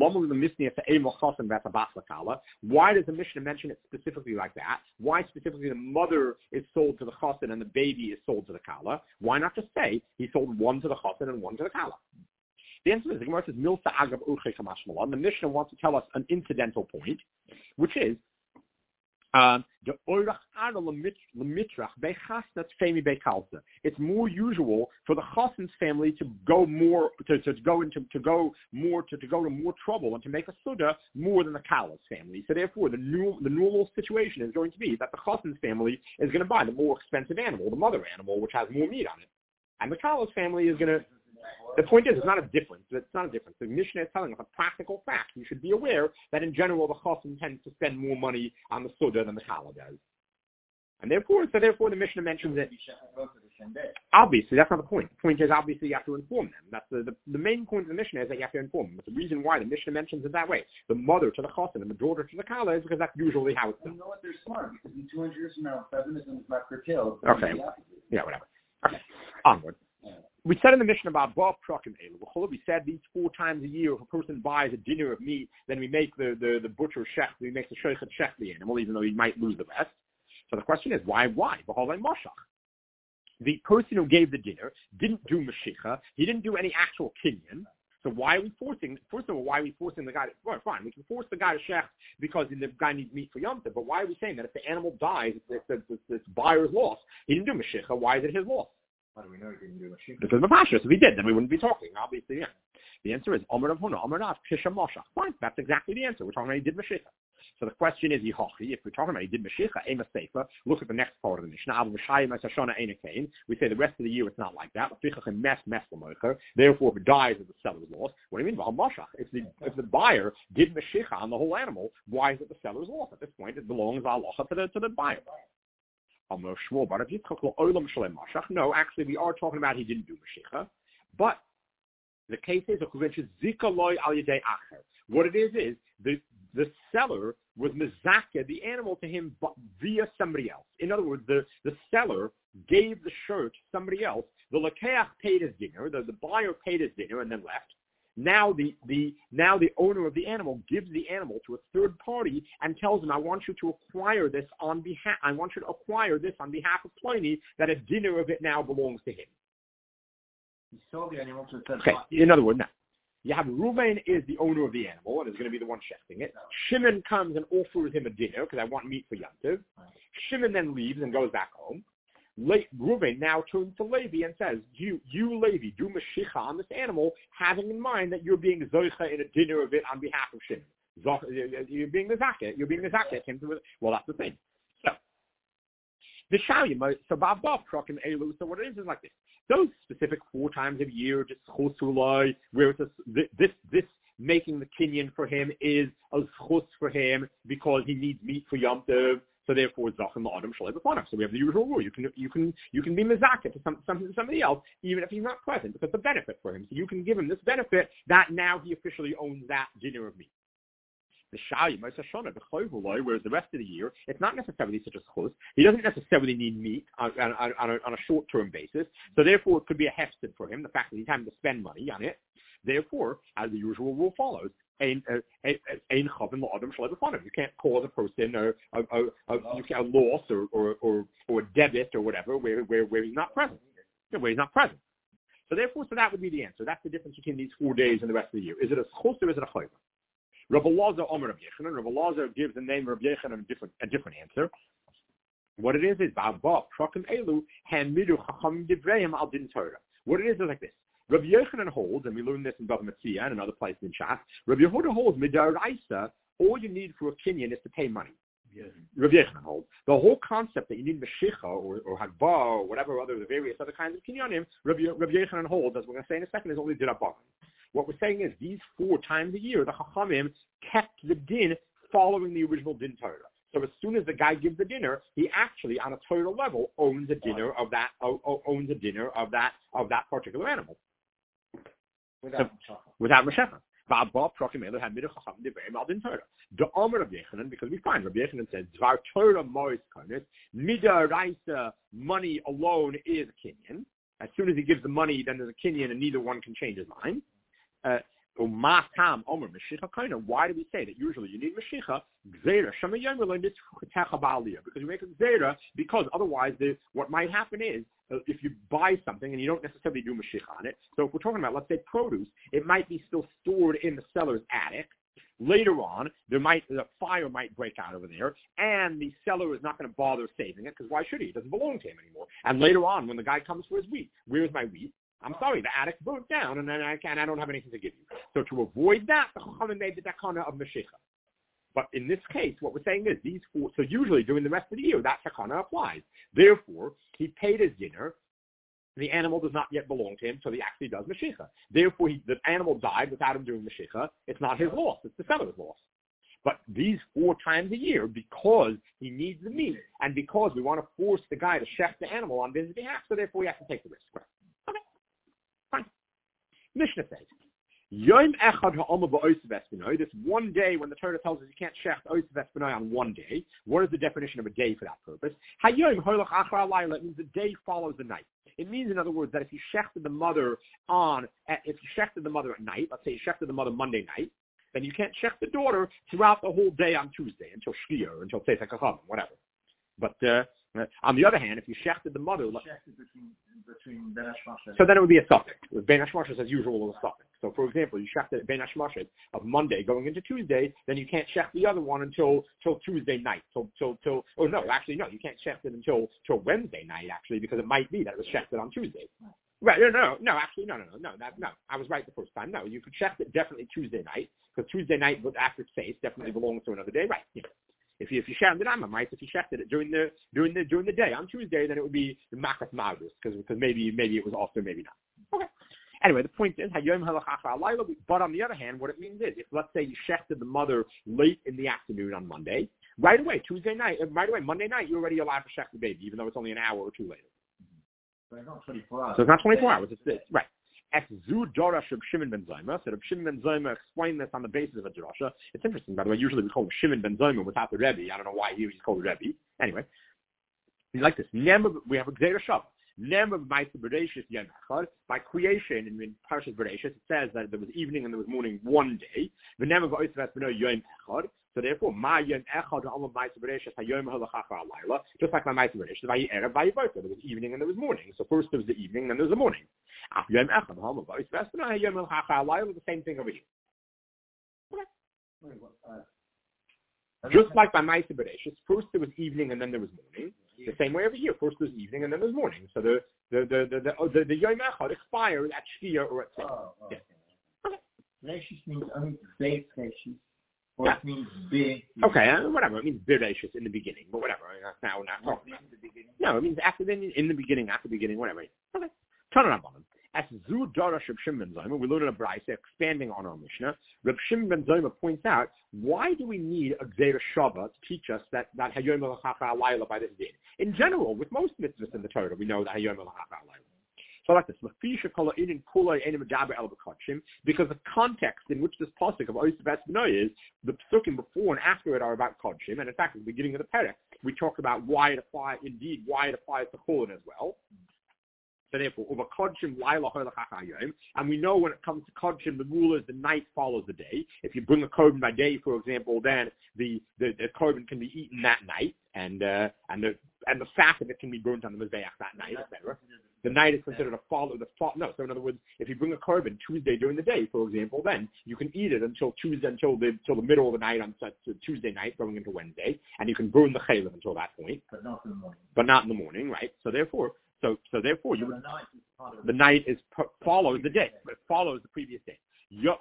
why does the Mishnah mention it specifically like that? Why specifically the mother is sold to the chassan and the baby is sold to the kala? Why not just say he sold one to the chassan and one to the kala? The answer is, the Gemara says, Milsa Agav Urche Kamashmalon. The Mishnah wants to tell us an incidental point, which is, um, it's more usual for the chassan's family to go more to, to go into to go more to, to go to more trouble and to make a suda more than the kala's family. So therefore, the new the normal situation is going to be that the chassan's family is going to buy the more expensive animal, the mother animal, which has more meat on it, and the kala's family is going to. The point is, it's not a difference. It's not a difference. The Mishnah is telling us a practical fact. You should be aware that in general, the chassan tends to spend more money on the suda than the kala does. And therefore, so therefore, the Mishnah mentions it. Obviously, that's not the point. The point is, obviously, you have to inform them. That's the, the, the main point of the Mishnah is that you have to inform them. But the reason why the Mishnah mentions it that way, the mother to the chassan and the daughter to the kala, is because that's usually how it's done.
You know what? They're smart, because in two hundred years from now, feminism is not curtailed.
Okay. Yeah, whatever. Okay. Onward. We said in the Mishnah about Baal Prakim Elu. We said these four times a year, if a person buys a dinner of meat, then we make the, the, the butcher shech, we make the shochet shech the animal, even though he might lose the rest. So the question is, why? Why? The person who gave the dinner didn't do Mashicha, he didn't do any actual kinyan. So why are we forcing, first of all, why are we forcing the guy to, well, fine, we can force the guy to shech because the guy needs meat for Yom Tov, but why are we saying that if the animal dies, it's the buyer's loss, he didn't do Mashicha, why is it his loss?
How do we know he didn't do Mashiach?
Because of Mashiach. If he did, then we wouldn't be talking. Obviously, yeah. The answer is Omer of Huna, Omer Nav, Pisha Mosha. Fine, that's exactly the answer. We're talking about he did Mashiach. So the question is, if we're talking about he did Mashiach, Ema Sefer, look at the next part of the Mishnah. We say the rest of the year it's not like that. Therefore, if it dies, the seller's loss. What do you mean? If the if the buyer did Mashiach on the whole animal, why is it the seller's loss? At this point, it belongs to the to the buyer. No, actually, we are talking about he didn't do Mashiach, but the case is what it is is the the seller was mezakeh the animal to him via somebody else. In other words, the, the seller gave the shirt to somebody else. The lakeach paid his dinner. The, the buyer paid his dinner and then left. Now the, the now the owner of the animal gives the animal to a third party and tells him, I want you to acquire this on behalf. I want you to acquire this on behalf of Pliny, that a dinner of it now belongs to him.
He sold the animal to a third
okay.
party.
In other words, now you have Reuven is the owner of the animal and is going to be the one shechting it. No. Shimon comes and offers him a dinner because I want meat for Yom Tov. Right. Shimon then leaves and goes back home. Le- Reuven now turns to Levi and says, you, you Levi, do Mashiach on this animal, having in mind that you're being Zoicha in a dinner of it on behalf of Shimon. You're being the Zaket. You're being the Zaket. Well, that's the thing. So, the Shalim, so Bav Bav, Krokim Elu, so what it is is like this. Those specific four times a year, just Chosulai, where it's a, this, this making the kinyan for him is a chus for him because he needs meat for Yom Tov. So therefore, Zachem La'adam Shalei B'Fanav. So we have the usual rule: you can you can you can be mezakeh to some, something to somebody else, even if he's not present, because it's a benefit for him. So you can give him this benefit that now he officially owns that dinner of meat. The Shayim, whereas the rest of the year, it's not necessarily such a schus. He doesn't necessarily need meat on, on, on, a, on a short-term basis. So therefore, it could be a hefsed for him, the fact that he's having to spend money on it. Therefore, as the usual rule follows, you can't cause a person a, a, a, a, a loss or, or, or, or a debit or whatever where, where, where he's not present. Where he's not present. So therefore, so that would be the answer. That's the difference between these four days and the rest of the year. Is it a schus or is it a chayva? Rabbi Lazar Omer Rabbi Yechanan. Rabbi Lazar gives the name Rabbi Yechanan a different, a different answer. What it is is Ba'abah Prakim Elu Hamidu Chacham Divrayim Al Din Torah. What it is is like this. Rabbi Yechanan holds, and we learn this in Bava Metzia and another place in Shas. Rabbi Yehuda holds Midaraisa. All you need for a kinyan is to pay money. Yeah. Rabbi Yechanan holds the whole concept that you need Meshicha or, or Hagbah or whatever other the various other kinds of kinyanim. Rabbi, Rabbi Yechanan holds, as we're going to say in a second, is only Dirabban. What we're saying is these four times a year, the Chachamim kept the din following the original din Torah. So as soon as the guy gives the dinner, he actually, on a Torah level, owns a dinner of that owns a dinner of that of that particular animal. Without so, without Meshecha. The Omer of Yechanan, because we find Rabbi Yechanan says Dvar Torah Mois Karnis, Midaraisa money alone is a kinyan. As soon as he gives the money, then there's a kinyan, and neither one can change his mind. Uh, why do we say that usually you need Mashiach? Because you make a Gzeira, because otherwise the, what might happen is, uh, if you buy something and you don't necessarily do Mashiach on it, so if we're talking about, let's say, produce, it might be still stored in the seller's attic. Later on, there might the fire might break out over there, and the seller is not going to bother saving it, because why should he? It doesn't belong to him anymore. And later on, when the guy comes for his wheat, where's my wheat? I'm sorry, the attic burnt down, and then I can't. I don't have anything to give you. So to avoid that, the Chachamim made the takana of Mashiach. But in this case, what we're saying is these four. So usually during the rest of the year, that takana applies. Therefore, he paid his dinner. The animal does not yet belong to him, so he actually does Mashiach. Therefore, he, the animal died without him doing Mashiach. It's not his loss; it's the seller's loss. But these four times a year, because he needs the meat, and because we want to force the guy to chef the animal on his behalf, so therefore we have to take the risk. Okay, fine. Mishnah says, Yom Echad ha'omer ba'osav espinoi. This one day when the Torah tells us you can't shech osav espinoi on one day. What is the definition of a day for that purpose? Hayom holach achar alayla. It means the day follows the night. It means, in other words, that if you shechted the mother on, if you shechted the mother at night, let's say you shechted the mother Monday night, then you can't shech the daughter throughout the whole day on Tuesday until Shkia or until Tzeitzak HaChavim, whatever. But uh, on the other hand, if you shechted the mother,
between, between Ben Hashmashas.
So then it would be a suffix. With Ben Hashmashas as usual is a suffix. So for example, you shechted Ben Hashmashas of Monday going into Tuesday, then you can't shech the other one until till Tuesday night. Till till till. Oh no, actually no, you can't shech it until till Wednesday night actually, because it might be that it was shechted on Tuesday. Right? No, no, no. Actually, no, no, no, no. That, no. I was right the first time. No, you could shecht it definitely Tuesday night. because Tuesday night after Tzeis definitely belongs to another day, right? You know, if you if you shechted it, right? If you shechted it during the during the during the day on Tuesday, then it would be the makas magus because because maybe maybe it was also maybe not. Okay. Anyway, the point is, but on the other hand, what it means is, if let's say you shechted the mother late in the afternoon on Monday, right away, Tuesday night, right away, Monday night, you're already allowed to shech the baby, even though it's only an hour or two later.
So it's not twenty-four hours.
So it's not twenty-four hours, it's this, right. Zu Dora Sheb Shimon ben Zoma. So Reb Shimon ben Zoma explained this on the basis of a drasha. It's interesting, by the way. Usually we call him Shimon ben Zoma without the Rebbe. I don't know why he was called Rebbe. Anyway, he's like this. We have a Gzeira Shabbat. By creation, in, in Parshas Bereshis, it says that there was evening and there was morning one day. So therefore, ma yom echad ha'amad ma'aseh bereshis hayom ha'lachach ha'alayla. Just like my ma'aseh bereshis, vayi erev vayi boker. There was evening and there was morning. So first there was the evening, then there was the morning. Af yom echad ha'amad ma'aseh bereshis hayom ha'lachach ha'alayla. The same thing over here. Just like by ma'aseh bereshis, first there was evening and then there was morning. The same way over here. First there was evening and then there was morning. So the the the the the, oh, the, the yom echad expires at shkia or at tzeh.
Oh, okay.
Yeah.
Bereshis means only big bereshis. Or yeah. It means big.
Okay, uh, whatever. It means bereshis in the beginning, but whatever. That's now not talking about. No, it means after then, in the beginning, after the beginning, whatever. Okay. Turn it up on him. As Zu Dara Reb Shimon ben Zoma, we learn in a brayse expanding on our Mishnah. Reb Shimon ben Zoma points out, why do we need a Gzeira Shabbat to teach us that that Hayom L'Chach Ha'alayla by this din? In general, with most mitzvahs in the Torah, we know that Hayom L'Chach Ha'alayla. So like this, because the context in which this pasuk of Ois V'Esbenoy is, the pasukim before and after it are about Kodshim, and in fact, at the beginning of the Perek, we talk about why it applies, indeed, why it applies to Chulin as well. So therefore, over Kodshim, and we know when it comes to Kodshim, the rule is the night follows the day. If you bring a korban by day, for example, then the, the, the korban can be eaten that night, and uh, and the and the fat of it can be burnt on the mizbeach that night, et cetera. The night is considered a follow. The fall, no, so in other words, if you bring a korban Tuesday during the day, for example, then you can eat it until Tuesday, until the until the middle of the night on Tuesday night, going into Wednesday, and you can burn the chaylev until that point.
But not in the morning.
But not in the morning, right? So therefore. So, so therefore, you
so
would,
the night is, part of
the night is follows the day. It follows the previous day. So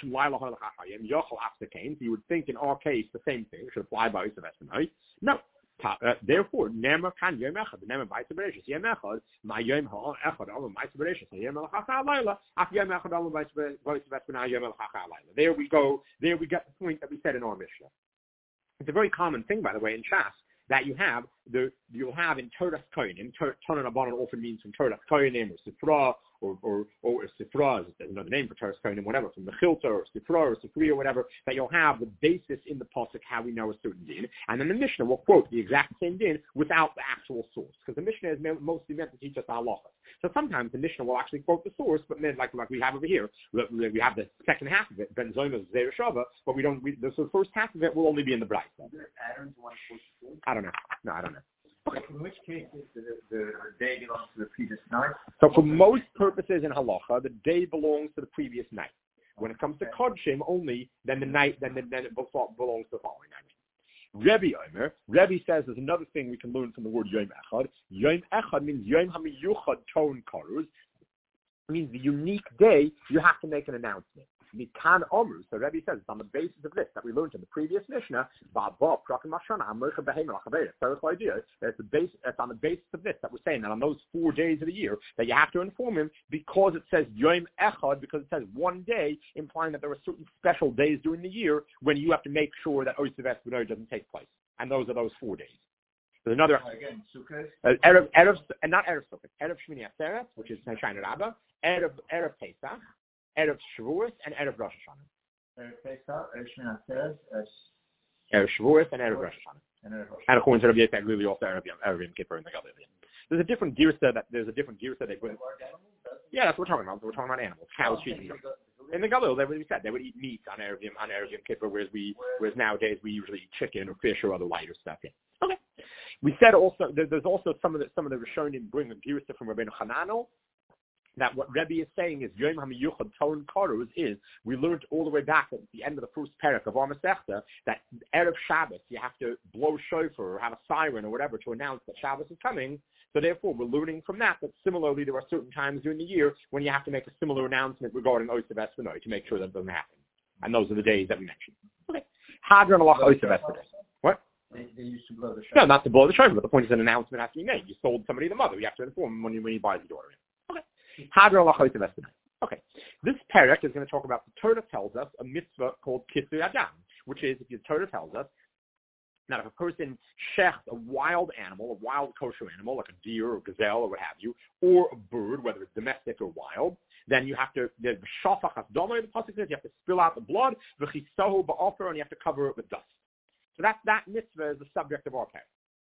you would think in our case the same thing should apply by Ois V'Esbenoy. No. Uh, therefore, Nema kan yom echad. Nema b'Ois Bereshis yom echad. Ma yom ha'echad alma b'Ois Bereshis yom ha'lachach ha'alayla. Af yom echad alma b'Ois V'Esbenoy yom ha'lachach ha'alayla. There we go. There we get the point that we said in our Mishnah. It's a very common thing, by the way, in Shas, that you have the you'll have in Torah Kohanim. Torah Rabbanan often means from Torah Kohanim or Sifra or or or Sifra is another name for Torah Kohanim, whatever, from the Chilta or Sifra or Sifri or whatever. That you'll have the basis in the pasuk how we know a certain din, and then the Mishnah will quote the exact same din without the actual source, because the Mishnah is mostly meant to teach us halachas. So sometimes the Mishnah will actually quote the source, but then like like we have over here, we have the second half of it, Ben Zoma's Gzeira Shabbat, but we don't. We, the, so the first half of it will only be in the brayse. I don't know. No, I don't know.
Okay. In which case is the, the day belongs to the previous night?
So for most purposes in halacha, the day belongs to the previous night. When it comes to Kodshim only, then the night, then, then it belongs to the following night. Rebbe Omer, Rebbe says there's another thing we can learn from the word Yom Echad. Yom Echad means Yom HaMiyuchad Ton Karuz. It means the unique day you have to make an announcement. Mikan Omer, so Rebbe says it's on the basis of this that we learned in the previous Mishnah. It's the base. It's on the basis of this that we're saying that on those four days of the year that you have to inform him, because it says Yom Echad, because it says one day, implying that there are certain special days during the year when you have to make sure that Ois V'Esbenoy doesn't take place, and those are those four days. There's another
again, Sukkot,
uh, Erev, Erev, and not Erev Sukkot, Erev Shmini Atzeret, which is Shana Rabbah, Erev Erev Pesach, Erev Shavuos, and Erev Rosh Hashanah.
Erev Pesach, Erev Shmini Atzeret,
Erev Shavuos, and Erev Rosh Hashanah. And according to Rabbi Yitzchak, really also Erev Yom Kippur and the Galil. There's a different girsa that there's a different girsa they put. Yeah, that's what we're talking about. We're talking about animals, cows, sheep. In the Galil, they would said they would eat meat on Erev Yom on Erev Yom Kippur, whereas we whereas nowadays we usually eat chicken or fish or other lighter stuff. Yeah. Okay. We said also there, there's also some of the some of the Rishonim bring a girsa from Rabbeinu Hananel, that what Rebbe is saying is Yom HaMiyuchad Ton Karuz is, we learned all the way back at the end of the first parak of our Masechta that Erev Shabbos you have to blow shofar or have a siren or whatever to announce that Shabbos is coming. So therefore we're learning from that that similarly there are certain times during the year when you have to make a similar announcement regarding Ois V'Esbenoy to make sure that doesn't happen. And those are the days that we mentioned. Okay. Hadron Allah Osav Espeday. What?
They, they used to blow the shofar.
No, not to blow the shofar, but the point is an announcement has to be made. You sold somebody the mother. You have to inform him when he, when he buys the daughter. Okay. Hadron Allah Osav Espeday. Okay. This parak is going to talk about, the Torah tells us a mitzvah called Kisui Adam, which is, if the Torah tells us, that if a person shechts a wild animal, a wild kosher animal, like a deer or gazelle or what have you, or a bird, whether it's domestic or wild, then you have to, the shafach hasdama, the pasuk says, you have to spill out the blood, v'chisahu ba'ofer, and you have to cover it with dust. So that, that mitzvah is the subject of our parak.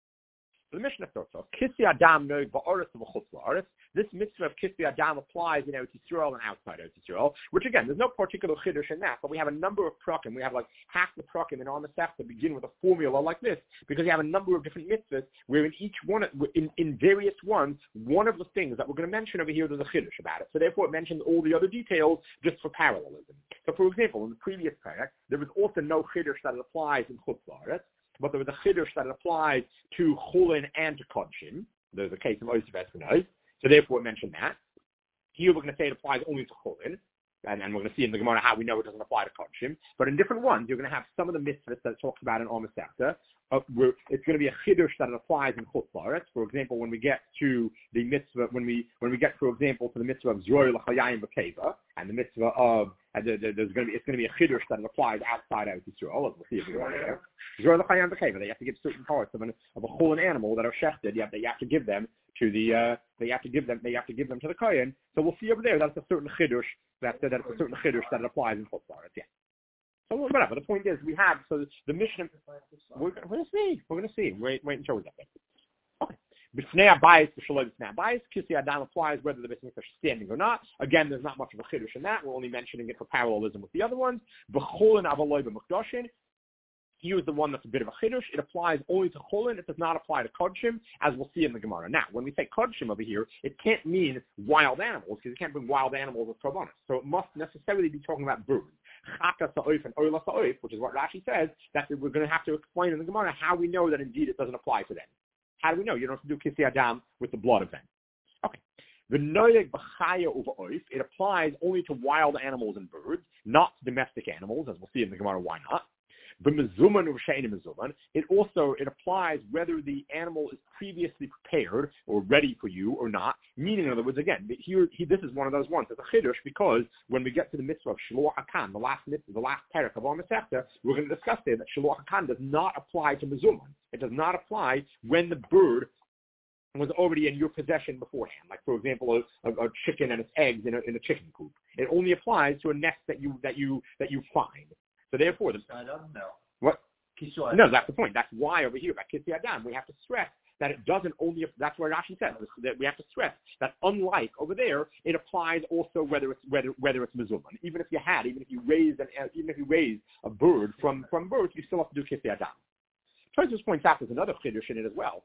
So the Mishnah starts off, Kisui Adam noig ba'oretz v'chutz la'aretz. This mitzvah of Kisui Adam applies in Eretz Yisrael and outside Eretz Yisrael, which again, there's no particular chiddush in that, but we have a number of prakim. We have like half the prakim in our Masech that begin with a formula like this, because we have a number of different mitzvahs where in each one, in, in various ones, one of the things that we're going to mention over here, there's a chiddush about it. So therefore it mentions all the other details just for parallelism. So for example, in the previous parak, there was also no chiddush that it applies in Chutz La'aretz, but there was a chiddush that it applies to Chulin and to Kodshim. There's a case of Osav Espeday. So therefore it mentioned that. Here we're going to say it applies only to Chulin, and, and we're going to see in the Gemara how we know it doesn't apply to Kodshim. But in different ones, you're going to have some of the mitzvahs that it talks about in Or Masechta. Uh, it's going to be a chiddush that it applies in Chutz La'aretz. For example, when we get to the mitzvah, when we when we get, for example, to the mitzvah of Zroy L'Chayayim B'Keva, and the mitzvah of, and the, the, there's going to be, it's going to be a chiddush that it applies outside of Yisrael, as we'll see if we go there. Zroy L'Chayayim B'Keva, they have to give certain parts of, an, of a chulin animal that are shechted. You have, they have to give them to the, uh, they have to give them, they have to give them to the kohen. So we'll see over there that's a certain chiddush that that it's a certain chiddush that it applies in Chutz La'aretz. Yeah. So whatever. The point is, we have so the Mishnah. We're, we're going to see. We're going to see. Wait, wait until we get there. Okay. B'shnei abayis, b'shaloi b'shnei abayis. Kisui Adam applies whether the business is standing or not. Again, there's not much of a chiddush in that. We're only mentioning it for parallelism with the other ones. B'cholin avaloi b'mukdoshin. Here is the one that's a bit of a chiddush. It applies only to Chulin. It does not apply to Kodshim, as we'll see in the Gemara. Now, when we say Kodshim over here, it can't mean wild animals, because you can't bring wild animals with Korbanos. So it must necessarily be talking about birds. Chaka sa'oif and oila sa'oif, which is what Rashi says, that we're going to have to explain in the Gemara how we know that indeed it doesn't apply to them. How do we know? You don't have to do Kisui Adam with the blood of them. Okay. The noyeg b'chaya uva oif, it applies only to wild animals and birds, not domestic animals, as we'll see in the Gemara. Why not? B'mezuman or she'ein mezuman, it also, it applies whether the animal is previously prepared or ready for you or not. Meaning, in other words, again, here, he, this is one of those ones. It's a chiddush because when we get to the mitzvah of Shiluach HaKan, the last mitzvah, the last parak of our Masechta, we're going to discuss there that Shiluach HaKan does not apply to mezuman. It does not apply when the bird was already in your possession beforehand. Like, for example, a, a, a chicken and its eggs in a, in a chicken coop. It only applies to a nest that you that you that you find. So therefore, the,
I don't know.
What?
Kisui.
No, that's the point. That's why over here, by Kisui Adam, we have to stress that it doesn't only, that's where Rashi says, that we have to stress that unlike over there, it applies also whether it's, whether, whether it's mezuman. Even if you had, even if you raised an, even if you raised a bird from, from birth, you still have to do Kisui Adam. Tosfos points out there's another chiddush in it as well.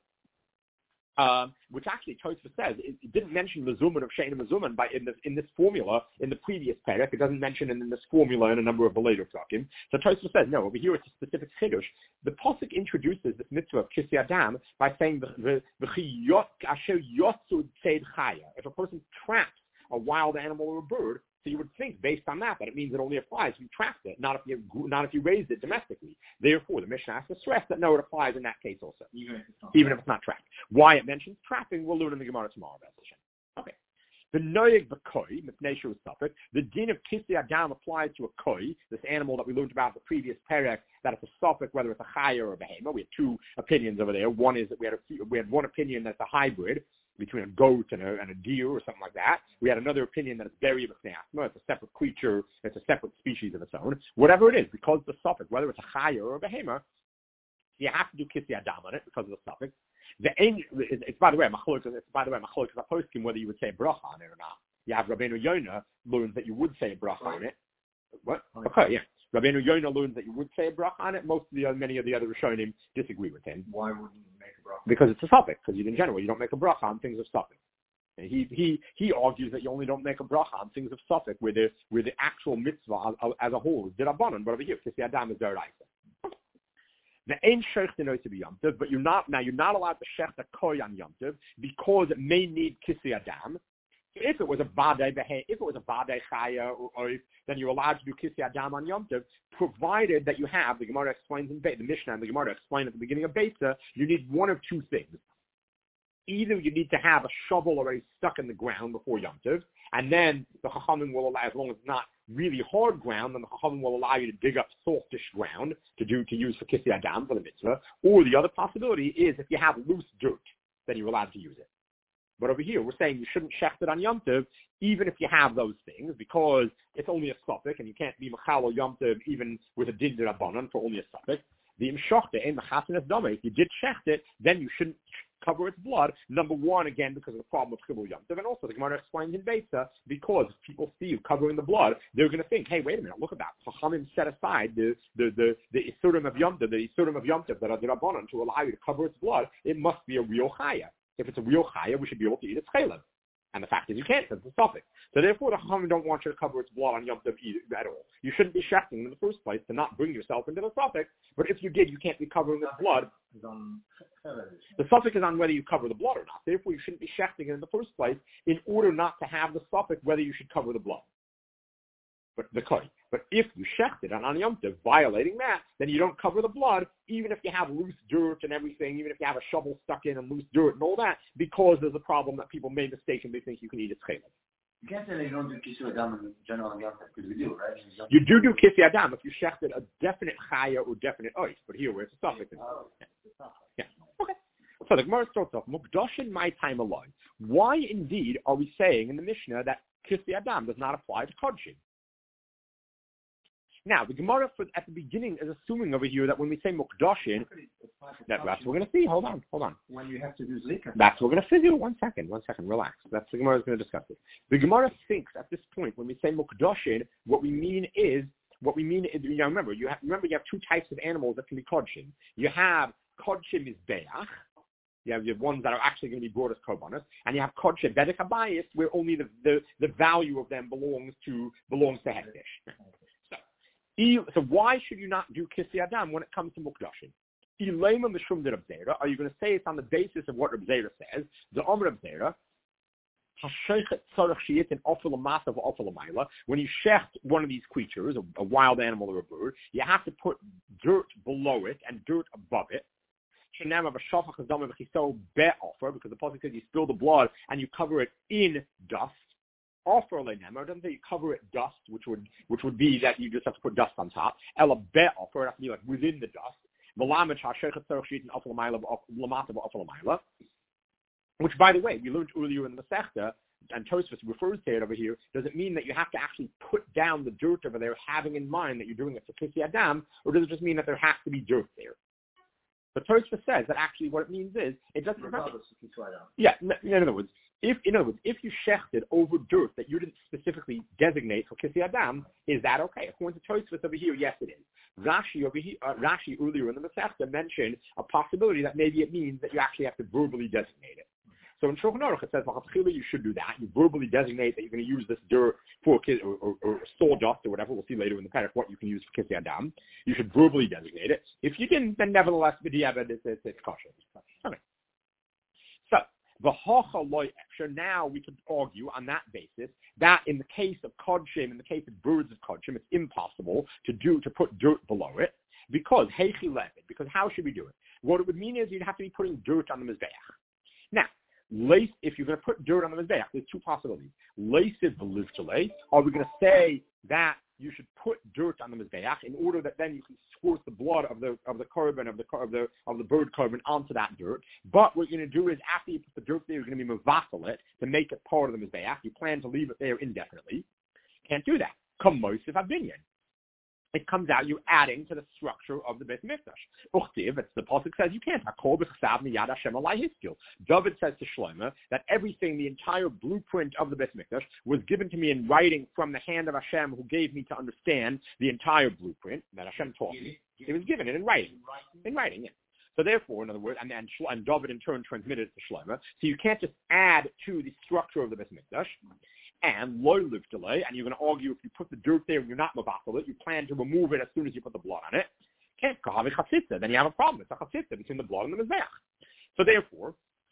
Um, which actually Tosfos says it, it didn't mention mezuman of she'ein mezuman by in this in this formula in the previous parak. It doesn't mention it in this formula in a number of the later prakim. So Tosfos says no. Over here it's a specific chiddush. The pasuk introduces this mitzvah of Kisui Adam by saying the the asher yotzud tzed chaya. If a person traps a wild animal or a bird, so you would think, based on that, that it means it only applies if you trapped it, not if you not if you raised it domestically. Therefore, the Mishnah has to stress that no, it applies in that case also, even if it's not, even if it's not trapped. Why it mentions trapping, we'll learn in the Gemara tomorrow. Okay. The noyeg b'koi, mipnei is suffix. The din of Kisui Adam applies to a koi, this animal that we learned about in the previous parak, that it's a suffix, whether it's a chaya or a behema. We had two opinions over there. One is that we had a, we had one opinion that it's a hybrid between a goat and a, and a deer or something like that. We had another opinion that it's beri b'fnei, it's a separate creature, it's a separate species of its own. Whatever it is, because the suffix, whether it's a chaya or a behema, you have to do Kisui Adam on it because of the suffix. The angel, it's, it's by the way, machlok, it's by the way, machlok is a poskim whether you would say a bracha on it or not. You have Rabbeinu Yonah learns that you would say a bracha on it. What? Okay, yeah. Rabbeinu Yonah learns that you would say a bracha on it. Most of the many of the other Rishonim disagree with him.
Why wouldn't you make a bracha?
Because it's a suffix. Because you, in general, you don't make a bracha on things of suffix. And he he he argues that you only don't make a bracha on things of suffix where the where the actual mitzvah as, as a whole is dirabanan, but over here, Kisui Adam is deraisa. The ain shecht in to be Yom Tov, but you're not now. You're not allowed to shecht a koi on Yom Tov because it may need Kisui Adam. If it was a badei behe, if it was a badei chaya or oif, then you're allowed to do kisei adam on Yom Tov, provided that you have, the Gemara explains in Be- the Mishnah and the Gemara explain at the beginning of Beitza, you need one of two things. Either you need to have a shovel already stuck in the ground before Yom Tov, and then the Chachamim will allow, as long as it's not really hard ground, then the Chachamim will allow you to dig up saltish ground to do to use for kisei adam for the mitzvah. Or the other possibility is if you have loose dirt, then you're allowed to use it. But over here, we're saying you shouldn't shecht it on Yom Tov, even if you have those things, because it's only a suffix, and you can't be machal or Yom Tov even with a din d'Rabbanan for only a suffix. The imshochte and mechasenes dame, if you did shecht it, then you shouldn't cover its blood. Number one, again, because of the problem with chibur Yom Tov, and also the Gemara explains in Beitza, because if people see you covering the blood, they're going to think, hey, wait a minute, look at that. Chachamim set aside the the the the isurim of Yom Tov, the isurim of Yom Tov that are d'Rabbanan to allow you to cover its blood. It must be a real chaya. If it's a real chaya, we should be able to eat its chelim. And the fact is you can't, because it's a suffix. So therefore, the Chachamim don't want you to cover its blood on Yom Tov at all. You shouldn't be shechting in the first place to not bring yourself into the suffix. But if you did, you can't be covering its blood. The suffix is on whether you cover the blood or not. Therefore, you shouldn't be shechting it in the first place in order not to have the suffix whether you should cover the blood. But the koi. But if you shecht it on Yom Tov, violating that, then you don't cover the blood, even if you have loose dirt and everything, even if you have a shovel stuck in and loose dirt and all that, because there's a problem that people may mistakenly think you can eat its chelim.
You can't say they don't do kisei adam in general on Yom Tov, because we do, right?
You do do kisei adam if you shechted a definite chaya or definite ois, but here where it's a suffix.
Oh,
yeah. yeah. Okay. So the Gemara starts off, Mukdashin my time alone. Why indeed are we saying in the Mishnah that kisei adam does not apply to kodshin? Now, the Gemara for, at the beginning is assuming over here that when we say Mukdashin, that, that's what we're going to see. Hold on, hold on.
When you have to do Zika.
That's what we're going to see. One second, one second, relax. That's the Gemara is going to discuss it. The Gemara thinks at this point, when we say Mukdashin, what we mean is, what we mean is, you know, remember, you have, remember you have two types of animals that can be Kodshin. You have Kodshin Mizbeach. You have, you have ones that are actually going to be brought as korbanos, and you have Kodshin Bedek Habayis, where only the, the, the value of them belongs to, belongs to Hekdesh. So why should you not do kisei adam when it comes to mukdashin? Are you going to say it's on the basis of what Reb Zera says? The Omer Reb Zera, when you shecht one of these creatures, a, a wild animal or a bird, you have to put dirt below it and dirt above it. Because the pasuk says you spill the blood and you cover it in dust. Offer lenemar doesn't say you cover it dust, which would which would be that you just have to put dust on top. Ela be offer it has to be like within the dust. Which, by the way, we learned earlier in the Masechta, and Tosfos refers to it over here. Does it mean that you have to actually put down the dirt over there, having in mind that you're doing it for kisei adam, or does it just mean that there has to be dirt there? But Tosfos says that actually what it means is it doesn't. Yeah, in other words. If, in other words, if you shechted over dirt that you didn't specifically designate for kisei adam, is that okay? According to Tosfos over here, yes, it is. Rashi over here, uh, Rashi earlier in the Masechta mentioned a possibility that maybe it means that you actually have to verbally designate it. So in Shulchan Aruch it says, you should do that. You verbally designate that you're going to use this dirt for or, or, or sawdust or whatever. We'll see later in the parak what you can use for kisei adam. You should verbally designate it. If you didn't, then nevertheless, b'diavad, it's, it's, it's kosher. Okay. So, so now we could argue on that basis that in the case of kodshim, in the case of birds of kodshim, it's impossible to do to put dirt below it because heichi levid. Because how should we do it? What it would mean is you'd have to be putting dirt on the mizbeach. Now, lace, if you're going to put dirt on the mizbeach, there's two possibilities. Lace it v'livtale. Are we going to say that you should put dirt on the mizbeach in order that then you can squirt the blood of the of the korban of the of the of the bird korban onto that dirt? But what you're going to do is after you put the dirt there, you're going to be mevatel it to make it part of the mizbeach. You plan to leave it there indefinitely. Can't do that. Come mosif abinyan. It comes out you adding to the structure of the Beit Mikdash. Uchtiv, it's the pasuk says you can't. David says to Shlomo that everything, the entire blueprint of the Beit Mikdash, was given to me in writing from the hand of Hashem, who gave me to understand the entire blueprint that Hashem taught me. He was given it in writing. In writing, yeah. So therefore, in other words, and and, and David in turn transmitted it to Shlomo. So you can't just add to the structure of the Beit Mikdash. And loy live delay, and you're going to argue if you put the dirt there and you're not mevatel it, you plan to remove it as soon as you put the blood on it. Can't kahavi chatzitza, then you have a problem. It's a chatzitza between the blood and the mizbeach. So therefore, so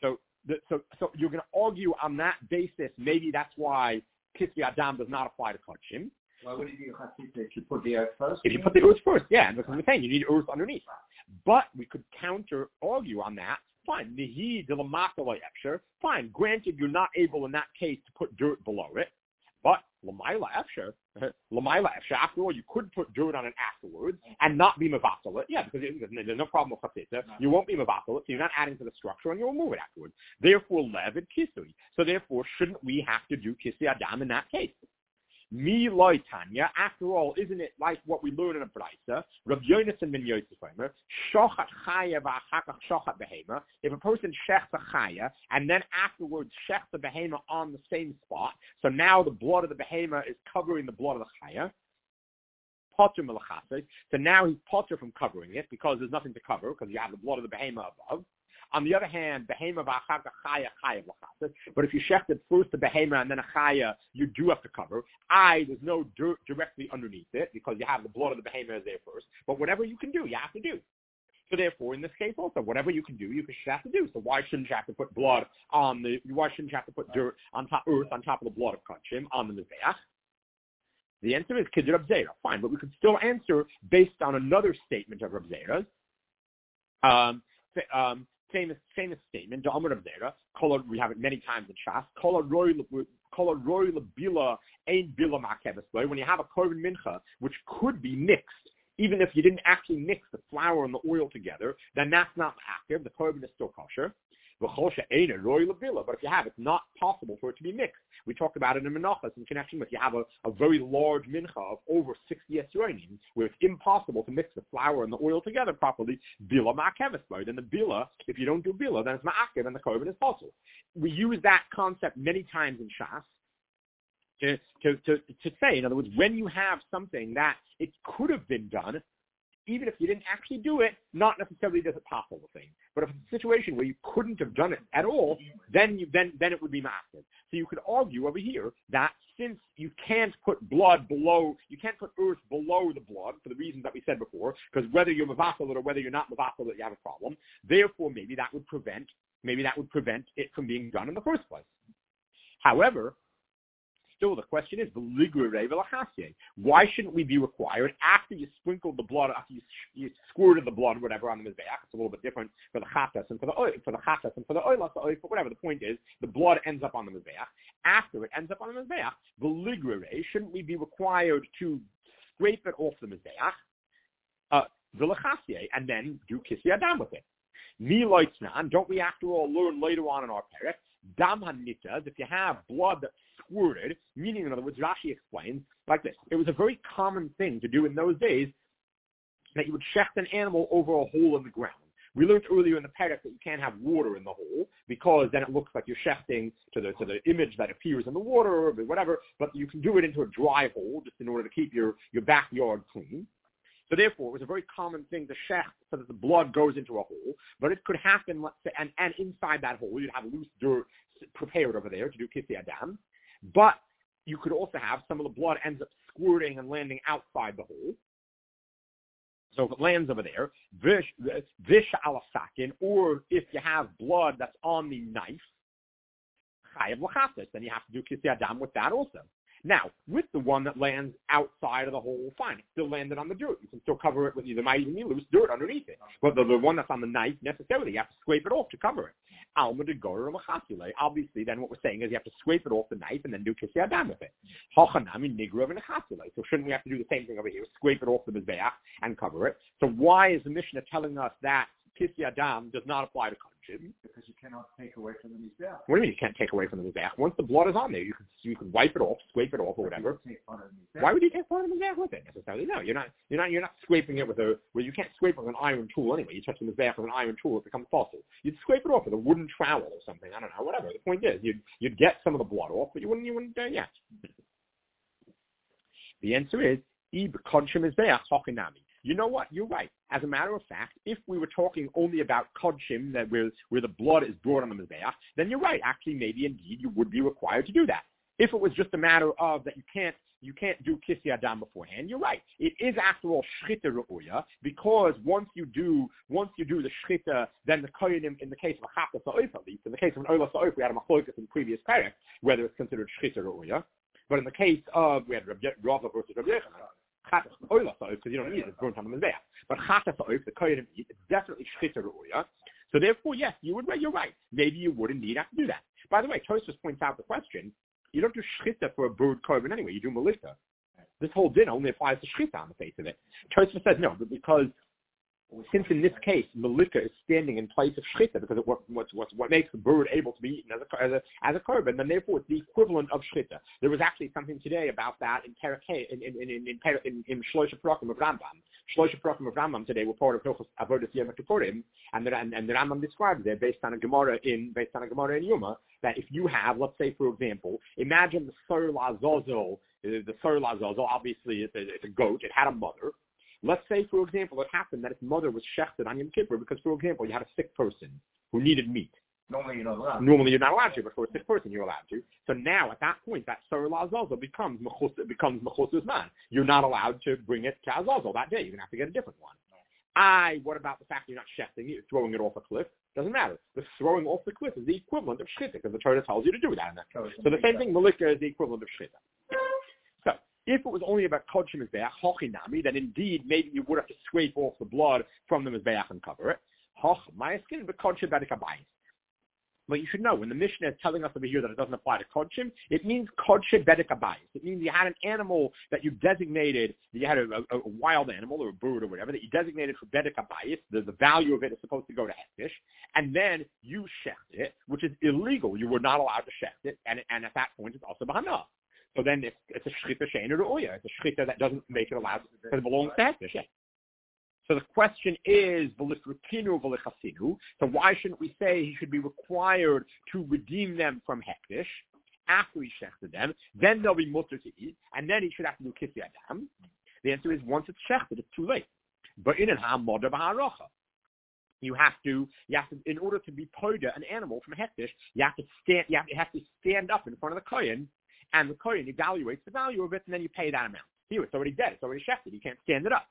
the, so so you're going to argue on that basis. Maybe that's why Kisvi Adam does not apply to Kodshim.
Why would it be Chatzitza if you put the earth first?
If you put the earth first, yeah, because we're saying you need earth underneath. But we could counter argue on that. Fine, Nihi de Lamatala Efsher. Fine, granted you're not able in that case to put dirt below it. But Lamaila Efsher, Lamaila Efsher, after all, you could put dirt on it afterwards and not be Mavatal it. Yeah, because it, there's no problem with Chatzitza. You won't be Mavatal it, so you're not adding to the structure and you'll remove it afterwards. Therefore, Lev and Kisui. So therefore, shouldn't we have to do Kisui Adam in that case? Mi loy Tanya, after all, isn't it like what we learn in a Braisa? Rav Yonasan ben Yosef Omer, shochat chaya v'achakach shochat behema. If a person shechs a chaya and then afterwards shechs the behema on the same spot, so now the blood of the behema is covering the blood of the chaya. Potter melachase. So now he's potter from covering it because there's nothing to cover because you have the blood of the behema above. On the other hand, behema v'achaka chaya chaya v'chasas. But if you shechted first the behema and then a chaya, you do have to cover. I, there's no dirt directly underneath it because you have the blood of the behema there first. But whatever you can do, you have to do. So therefore, in this case also, whatever you can do, you should have to do. So why shouldn't you have to put blood on the? Why shouldn't you have to put dirt on top, earth on top of the blood of Kodshim on the mizbeach? The answer is Kiddur Rab Zera. Fine, but we could still answer based on another statement of Rab Zera's. Um, um, Famous, famous statement. We have it many times in Shas. When you have a korban mincha, which could be mixed, even if you didn't actually mix the flour and the oil together, then that's not active. The korban is still kosher. But if you have, it's not possible for it to be mixed. We talked about it in Menachos in connection with you have a, a very large mincha of over sixty esronim, where it's impossible to mix the flour and the oil together properly. Bila ma'akeves, then the bila, if you don't do bila, then it's ma'akev and the korban is possible. We use that concept many times in Shas to, to, to, to say, in other words, when you have something that it could have been done, even if you didn't actually do it, not necessarily does it possible thing. But if it's a situation where you couldn't have done it at all, then you, then then it would be massive. So you could argue over here that since you can't put blood below, you can't put earth below the blood for the reasons that we said before, because whether you're mavassal it or whether you're not mavassal it, you have a problem. Therefore, maybe that would prevent maybe that would prevent it from being done in the first place. However, still, the question is, why shouldn't we be required after you sprinkled the blood, after you, you squirted the blood, whatever, on the mizbeach? It's a little bit different for the chatas and for the oil, for the chatas and for the oil, but whatever. The point is, the blood ends up on the mizbeach. After it ends up on the mizbeach, the ligrere, shouldn't we be required to scrape it off the mizbeach, uh, and then do kisya dam with it? Mi loitznan, don't we after all learn later on in our parak, dam hanitas, if you have blood that's squirted, meaning in other words, Rashi explains like this. It was a very common thing to do in those days that you would shecht an animal over a hole in the ground. We learned earlier in the parak that you can't have water in the hole because then it looks like you're shechting to the to the image that appears in the water or whatever, but you can do it into a dry hole just in order to keep your, your backyard clean. So therefore, it was a very common thing to shecht so that the blood goes into a hole, but it could happen, let's say, and, and inside that hole, you'd have loose dirt prepared over there to do kisei adam, but you could also have some of the blood ends up squirting and landing outside the hole. So if it lands over there, vish, vish alasakin, or if you have blood that's on the knife, chayav l'chatas, then you have to do kisei adam with that also. Now, with the one that lands outside of the hole, fine, it still landed on the dirt. You can still cover it with, there might even be loose dirt underneath it. But the, the one that's on the knife, necessarily, you have to scrape it off to cover it. Alma de Gor Machasule. Obviously, then what we're saying is you have to scrape it off the knife and then do Kisei Adam with it. Hochanami Nigra and Chasule. So shouldn't we have to do the same thing over here? Scrape it off the Mizbeach and cover it. So why is the Mishnah telling us that Kisei Adam does not apply to Kodshim?
Because you cannot take away from the Mizbeach.
What do you mean you can't take away from the Mizbeach? Once the blood is on there, you can you can wipe it off, scrape it off, or whatever. Why would you take part of the Mizbeach with it necessarily? No, you're not. You're not. You're not scraping it with a. Well, you can't scrape it with an iron tool anyway. You touch the Mizbeach with an iron tool, it becomes fossil. You'd scrape it off with a wooden trowel or something. I don't know. Whatever. The point is, you'd you'd get some of the blood off, but you wouldn't. You wouldn't. Uh, yeah. The answer is Ib Kodshim Mizbeach Hochinami. You know what? You're right. As a matter of fact, if we were talking only about Kodshim, that where, where the blood is brought on the Mizbeach, then you're right. Actually, maybe indeed you would be required to do that. If it was just a matter of that you can't you can't do Kissi Adam beforehand. You're right. It is after all Shchita Re'uya, because once you do once you do the Shchita, then the Koyanim, in the case of a Chatas Ha'of at least, in the case of an Olas Ha'of, we had a Machlokas in the previous parak, whether it's considered Shchita Re'uya. But in the case of, we had Rava versus Rabbi Yochanan, Chatas Olas Ha'of, because you don't need it, it's burnt on the Mizbeach. But Chatas Ha'of, the Koyanim eat, it's definitely Shchita Re'uya. So therefore, yes, you would, you're right. Maybe you would indeed have to do that. By the way, Tosfos points out the question, you don't do shchita for a bird korban anyway, you do malika. This whole din only applies to shchita on the face of it. Tosfos says no, but because since in this case malika is standing in place of shchita, because it, what, what, what, what makes the bird able to be eaten as a, as a, as a korban, then therefore it's the equivalent of shchita. There was actually something today about that in Terakeh, in in in in, in, in, in Shloisha Parakim of Rambam. Shloisha Parakim of Rambam today were part of Hilchos Avodas Yom Kippurim, and the and, and the Rambam described it based on a Gemara in based on a Gemara in Yuma, that if you have, let's say for example, imagine the Sar Lazazel, the Sar Lazazel, obviously it's a, it's a goat, it had a mother. Let's say, for example, it happened that its mother was shechted on Yom Kippur because, for example, you had a sick person who needed meat.
Normally you're not allowed.
Normally you're not allowed to, but for a sick person you're allowed to. So now, at that point, that Sar Lazazel becomes Mechus, becomes Mechus Man. You're not allowed to bring it to Azazel that day. You're going to have to get a different one. I, what about the fact that you're not shechting it, you're throwing it off a cliff? Doesn't matter. The throwing off the cliff is the equivalent of shchita, because the Torah tells you to do that in that case. So the same thing, malika is the equivalent of shchita. So, if it was only about Kodesh Mizbeach, Hochinami, then indeed maybe you would have to scrape off the blood from the Mizbeach and cover it. Hoch, my skin, but Kodesh Bedek Abayis. But you should know, when the Mishnah is telling us over here that it doesn't apply to Kodshim, it means Kodshim Bedek Abayis. It means you had an animal that you designated, you had a, a, a wild animal or a bird or whatever, that you designated for Bedek Abayis, the, the value of it is supposed to go to Hektish, and then you shecht it, which is illegal. You were not allowed to shecht it, and, and at that point it's also Bahana. So then it's, it's a Shchita Shein or Uya. It's a Shchita that doesn't make it allowed, because it belongs to Hektish, yeah. So the question is, so why shouldn't we say he should be required to redeem them from Hektish after he shechted them? Then they'll be mutter to eat, and then he should have to do Kissi Adam. The answer is, once it's shechted, it's too late. But in an ha'moda b'ha'arocha, you have to, you have to, in order to be poda an animal from Hektish, you have to stand, you have, you have to stand up in front of the kohen, and the kohen evaluates the value of it, and then you pay that amount. Here, it's already dead. It's already shechted. You can't stand it up.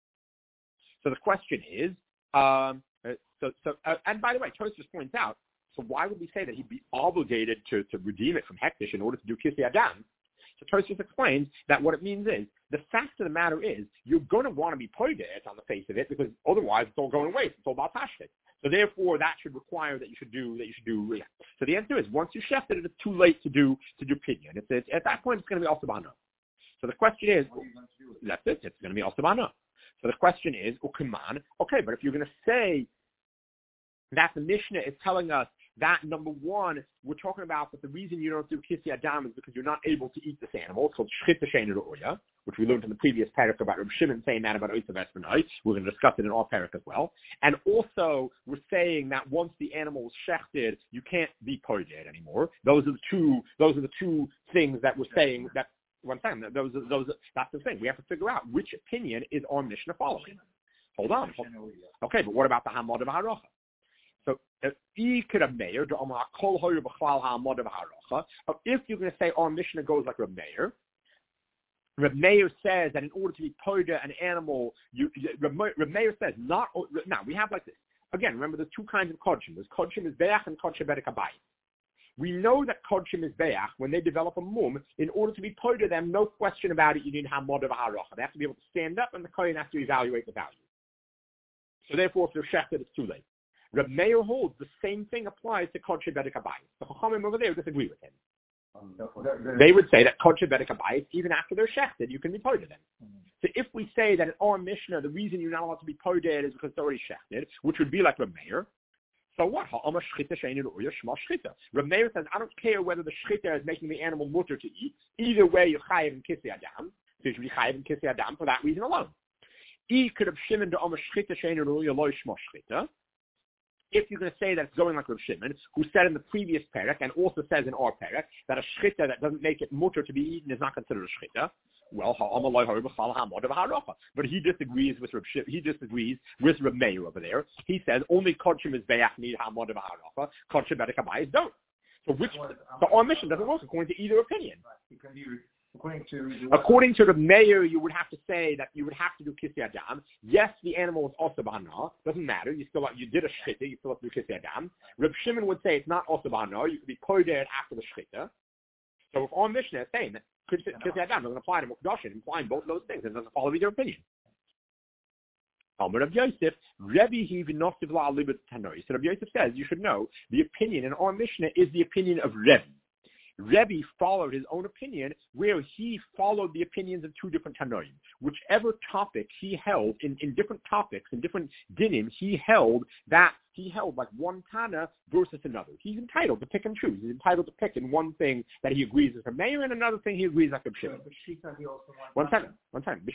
So the question is, um, so, so uh, and by the way, Tosfos points out, so why would we say that he'd be obligated to, to redeem it from Hektish in order to do Kissi Adam? So Tosfos explains that what it means is, the fact of the matter is, you're going to want to be poida it on the face of it, because otherwise it's all going to waste. It's all about pashtit. So therefore, that should require that you should do that. You should do. Yeah. So the answer is, once you shefted it, it's too late to do to do pidyon. It's, it's at that point it's going to be osabana. So the question is, that's it. It's going to be osabana. So the question is, Ukiman, okay, but if you're going to say that the Mishnah is telling us that, number one, we're talking about that the reason you don't do Kissi Adam is because you're not able to eat this animal. It's called Shchita Shein Uya, which we learned in the previous parak about Reb Shimon saying that about Osav Espanai. We're going to discuss it in our parak as well. And also, we're saying that once the animal is shechted, you can't be poided anymore. Those are the two, those are the two things that we're saying that One time, those, those, that's the thing. We have to figure out which opinion is our Mishnah following. Hold on. Okay, but what about the Hamad of Haracha? So, if you're going to say our Mishnah goes like Reb Meir, Reb Meir says that in order to be poida an animal, you, Reb Meir says not. Now we have like this again. Remember, there's two kinds of kodshim. There's kodshim is beach and kodshim bedek habayis. We know that kodshim is beach, when they develop a mum, in order to be poida them, no question about it, you need hamod of haracha. They have to be able to stand up, and the kohen has to evaluate the value. So therefore, if they're shechted, it's too late. Reb Meir holds the same thing applies to kodshim bedek habayis. The chachamim over there disagree with him. Um, they would say that kodshim bedek habayis, even after they're shechted, you can be poida them. Mm-hmm. So if we say that in our Mishnah, the reason you're not allowed to be poida is because it's already shechted, which would be like Reb Meir, so what? Reb Meir says, I don't care whether the shchita is making the animal mutter to eat. Either way, you're chayiv and kissi adam. So you should be chayiv and kissi adam for that reason alone. If you're going to say that it's going like Reb Shimon, who said in the previous parak, and also says in our parak, that a shchita that doesn't make it mutter to be eaten is not considered a shchita, well, but he disagrees with Reb Shimon. He disagrees with Reb Meir over there. He says only kodshim is beach need hamod of haracha, kodshim bedek habayis don't. So which so our mission doesn't work according to either opinion.
Right. He can be According to
according to the mayor, you would have to say that you would have to do Kisei Adam. Yes, the animal is also Bahana. Doesn't matter. You still you did a Shchita. You still have to do Kisei Adam. Reb Shimon would say it's not also Bahana. You could be poided after the Shchita. So if our Mishnah is saying that Kisei Adam doesn't apply to Mukdashin, implying both those things, it doesn't follow either opinion. Amar Rav Yosef, Rebbe he v'nosiv la'alibet tanoi. So Rav Yosef says you should know the opinion in our Mishnah is the opinion of Rebbe. Rebbe followed his own opinion, where he followed the opinions of two different Tanoim. Whichever topic he held, in, in different topics, in different dinim, he held that he held like one Tana versus another. He's entitled to pick and choose. He's entitled to pick in one thing that he agrees with a mayor, and another thing he agrees with Reb Shimon. One time, one time.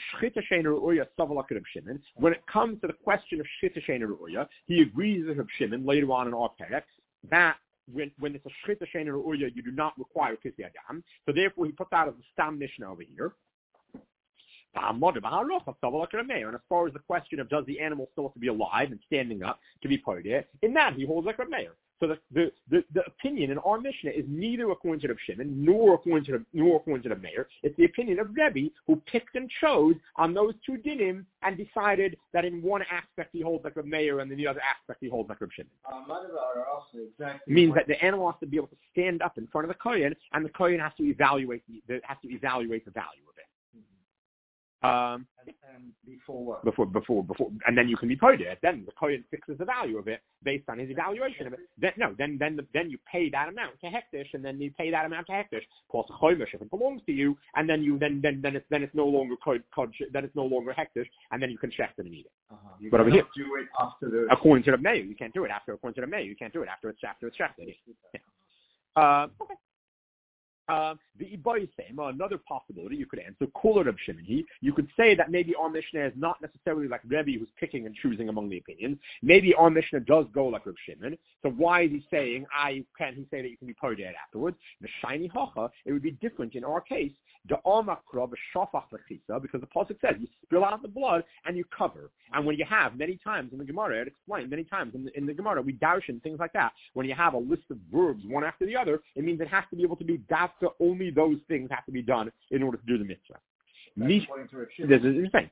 When it comes to the question of Shchita Sheina Ru'uya, he agrees with Reb Shimon later on in our perek that When, when it's a Shchita Sheina Ru'uya, you do not require Kisei Adam. So therefore, he put that as a Stam Mishnah over here. And as far as the question of does the animal still have to be alive and standing up to be part of it, in that he holds like a mayor. So the, the, the, the opinion in our Mishnah is neither according to Reb Shimon nor according to the, nor according to the mayor. It's the opinion of Rebbe, who picked and chose on those two dinim and decided that in one aspect he holds like a mayor and in the other aspect he holds like Reb Shimon.
Uh, exactly
means that the animal has to be able to stand up in front of the kohen, and the kohen has to evaluate the, the has to evaluate the value of it. Um,
and, and before what?
Before, before, before, and then you can be paid it. Then the kohen fixes the value of it based on his evaluation of it. Then no, then then the, then you pay that amount to hektish, and then you pay that amount to hektish plus chomish if it belongs to you, and then you then then then it's then it's no longer kod, kod then it's no longer hektish, and then you can check it and eat it.
Uh-huh. You
but over here,
do it after the
according to the mayor, you can't do it after. According to the mayor, you can't do it after it's after it's checked. Yeah. Uh, okay. Uh, the Ibayisem, another possibility you could answer, Kula Reb Shimon. You could say that maybe our Mishnah is not necessarily like Rebbe who's picking and choosing among the opinions. Maybe our Mishnah does go like Reb Shimon. So why is he saying, I can he say that you can be parted afterwards? The shiny hacha, it would be different in our case. The Amakra, the Shafach Lechisa, because the Pasuk says you spill out the blood and you cover. And when you have many times in the Gemara, it explained many times in the, in the Gemara, we darshan things like that. When you have a list of verbs one after the other, it means it has to be able to be dafka. Only those things have to be done in order to do the mitzvah. This is insane.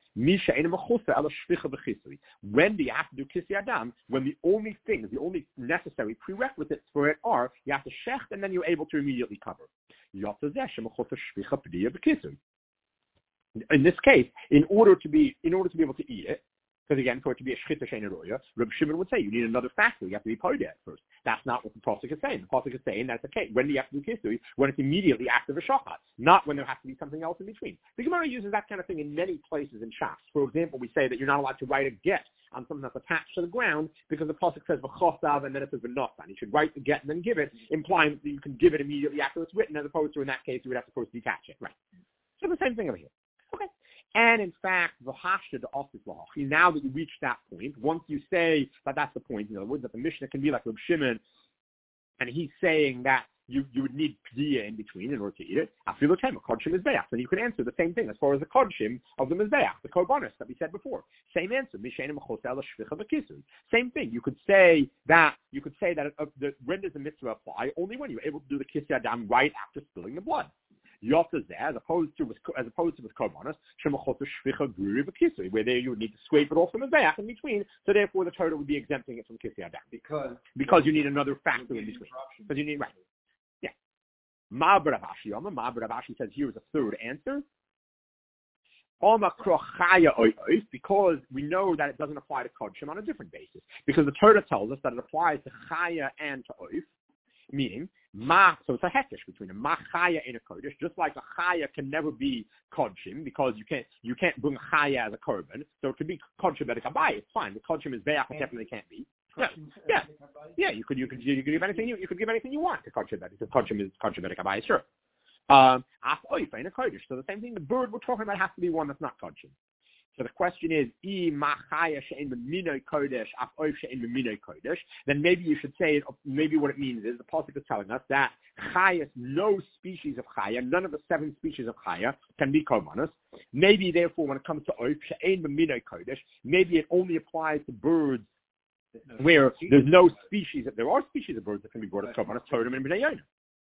When do you have to do Kisei Adam? When the only things, the only necessary prerequisites for it are you have to shecht and then you're able to immediately cover. In this case, in order to be in order to be able to eat it, because again, for it to be a Shchita Sheina Ru'uya, Reb Shimon would say you need another factor. You have to be parted first. That's not what the Pasuk is saying. The Pasuk is saying that's okay. When do you have to do Kisui? When it's immediately after the Shachat, not when there has to be something else in between. The Gemara uses that kind of thing in many places in Shas. For example, we say that you're not allowed to write a get on something that's attached to the ground because the Pasuk says v'chosav and then it says v'nosan. You should write the get and then give it, implying that you can give it immediately after it's written, as opposed to in that case you would have to first detach it. Right. So the same thing over here. Okay. And in fact, the hashta the office law. Now that you reach that point, once you say that that's the point, in other words, that the Mishnah can be like Reb Shimon, and he's saying that you, you would need p'diyah in between in order to eat it. Afilu tema kodshim mizbeach. Then you can answer the same thing as far as the kodshim of the mizbeach, the korbanos that we said before. Same answer. Mishenim chosel shvicha v'kisun. Same thing. You could say that you could say that uh, the, when does the mitzvah apply? Only when you're able to do the kisei adam right after spilling the blood. As opposed to with, as opposed to with korbanos, where there you would need to scrape it off from the bayach in between. So therefore, the Torah would be exempting it from kisei adam
because
because you need another factor in between. Because you need right, yeah. Ma'aber Rav Ashi, Ma'aber Rav Ashi says here is a third answer. Because we know that it doesn't apply to kodshim on a different basis. Because the Torah tells us that it applies to chaya and to oif. Meaning, ma, so it's a hekesh between a ma chaya and a kodesh, just like a chaya can never be kodshim because you can't you can't bring a chaya as a korban. So it could be kodshim at a kabai. It's fine. The kodshim is be'ach, it definitely can't be. Yeah, yeah, yeah. You could you could you could give anything you you could give anything you want to kodshim that because kodshim is kodshim at a kabai. Sure. Um, af oif and a kodesh. So the same thing. The bird we're talking about has to be one that's not kodshim. So the question is, then maybe you should say, maybe what it means is, the Pasuk is telling us that chayas, no species of chaya, none of the seven species of chaya can be korbanos. Maybe therefore when it comes to oif, she'ein b'minoi kodesh, maybe it only applies to birds where there's no species, there are species of birds that can be brought as korbanos, totem and b'nei yonah.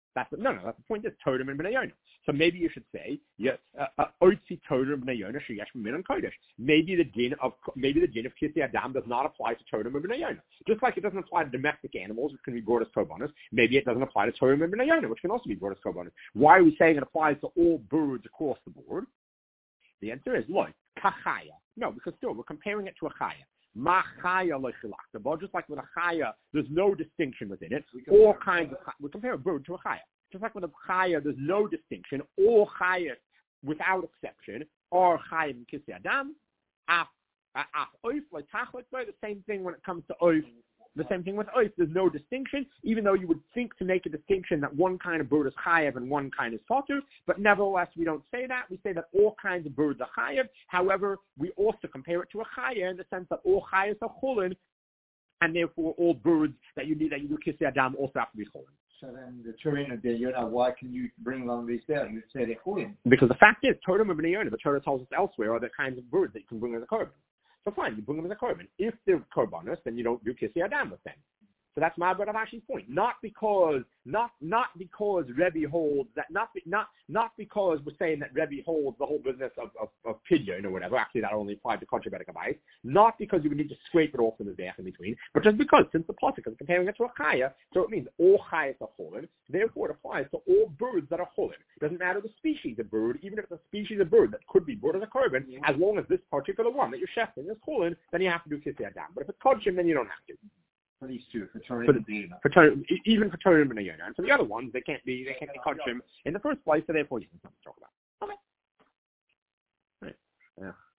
That's the, no, no. That's the point. Is Totem and Bnei Yonah. So maybe you should say, yeah, Otzi Totem Bnei Yonah sheyesh min and kodesh. Maybe the din of maybe the din of Kisei Adam does not apply to Totem and Bnei Yonah. Just like it doesn't apply to domestic animals, which can be brought as korbanos. Maybe it doesn't apply to Totem and Bnei Yonah, which can also be brought as korbanos. Why are we saying it applies to all birds across the board? The answer is loy kachaya. No, because still we're comparing it to a chaya. Ma chaya loichilach. But just like with a chaya, there's no distinction within it. All kinds of we compare a bird to a chaya. Just like with a chaya, there's no distinction. All chayas, without exception, are chayim in Kisei Adam. Af af oif leitachlik. The same thing when it comes to oif. The same thing with oif. There's no distinction, even though you would think to make a distinction that one kind of bird is chayav and one kind is potter. But nevertheless, we don't say that. We say that all kinds of birds are chayav. However, we also compare it to a chaya in the sense that all chayas are chulin, and therefore all birds that you need that you do Kisei Adam also have to be chulin.
So then the Turin of Bnei Yonah, why can you bring along these down? You say they're chulin.
Because the fact is, Totem of Bnei Yonah, the Torah tells us elsewhere, are the kinds of birds that you can bring as a korban. So fine, you bring them as a korban. If they're korbanos, then you don't do Kisei Adam with them. So that's my Rav Ashi's point. Not because, not not because Rebbe holds that, not not not because we're saying that Rebbe holds the whole business of of, of pidyon or whatever. Actually, that only applies to contrabedic advice. Not because you would need to scrape it off in the zech in between, but just because since the pasuk is comparing it to a chaya, so it means all chayas are chulin. Therefore, it applies to all birds that are chulin. It doesn't matter the species of bird, even if it's a species of bird that could be brought as a korban, yeah. As long as this particular one that you're shefting is chulin, then you have to do Kisei Adam. But if it's kodshim, then you don't have to.
For these two, for Torah
for,
and Bnei Yonah.
For Torah, even for Torah and Bnei Yonah. And for the other ones, they can't be, they can't be kodshim in the first place, so therefore you can talk about. Okay. Right. Yeah.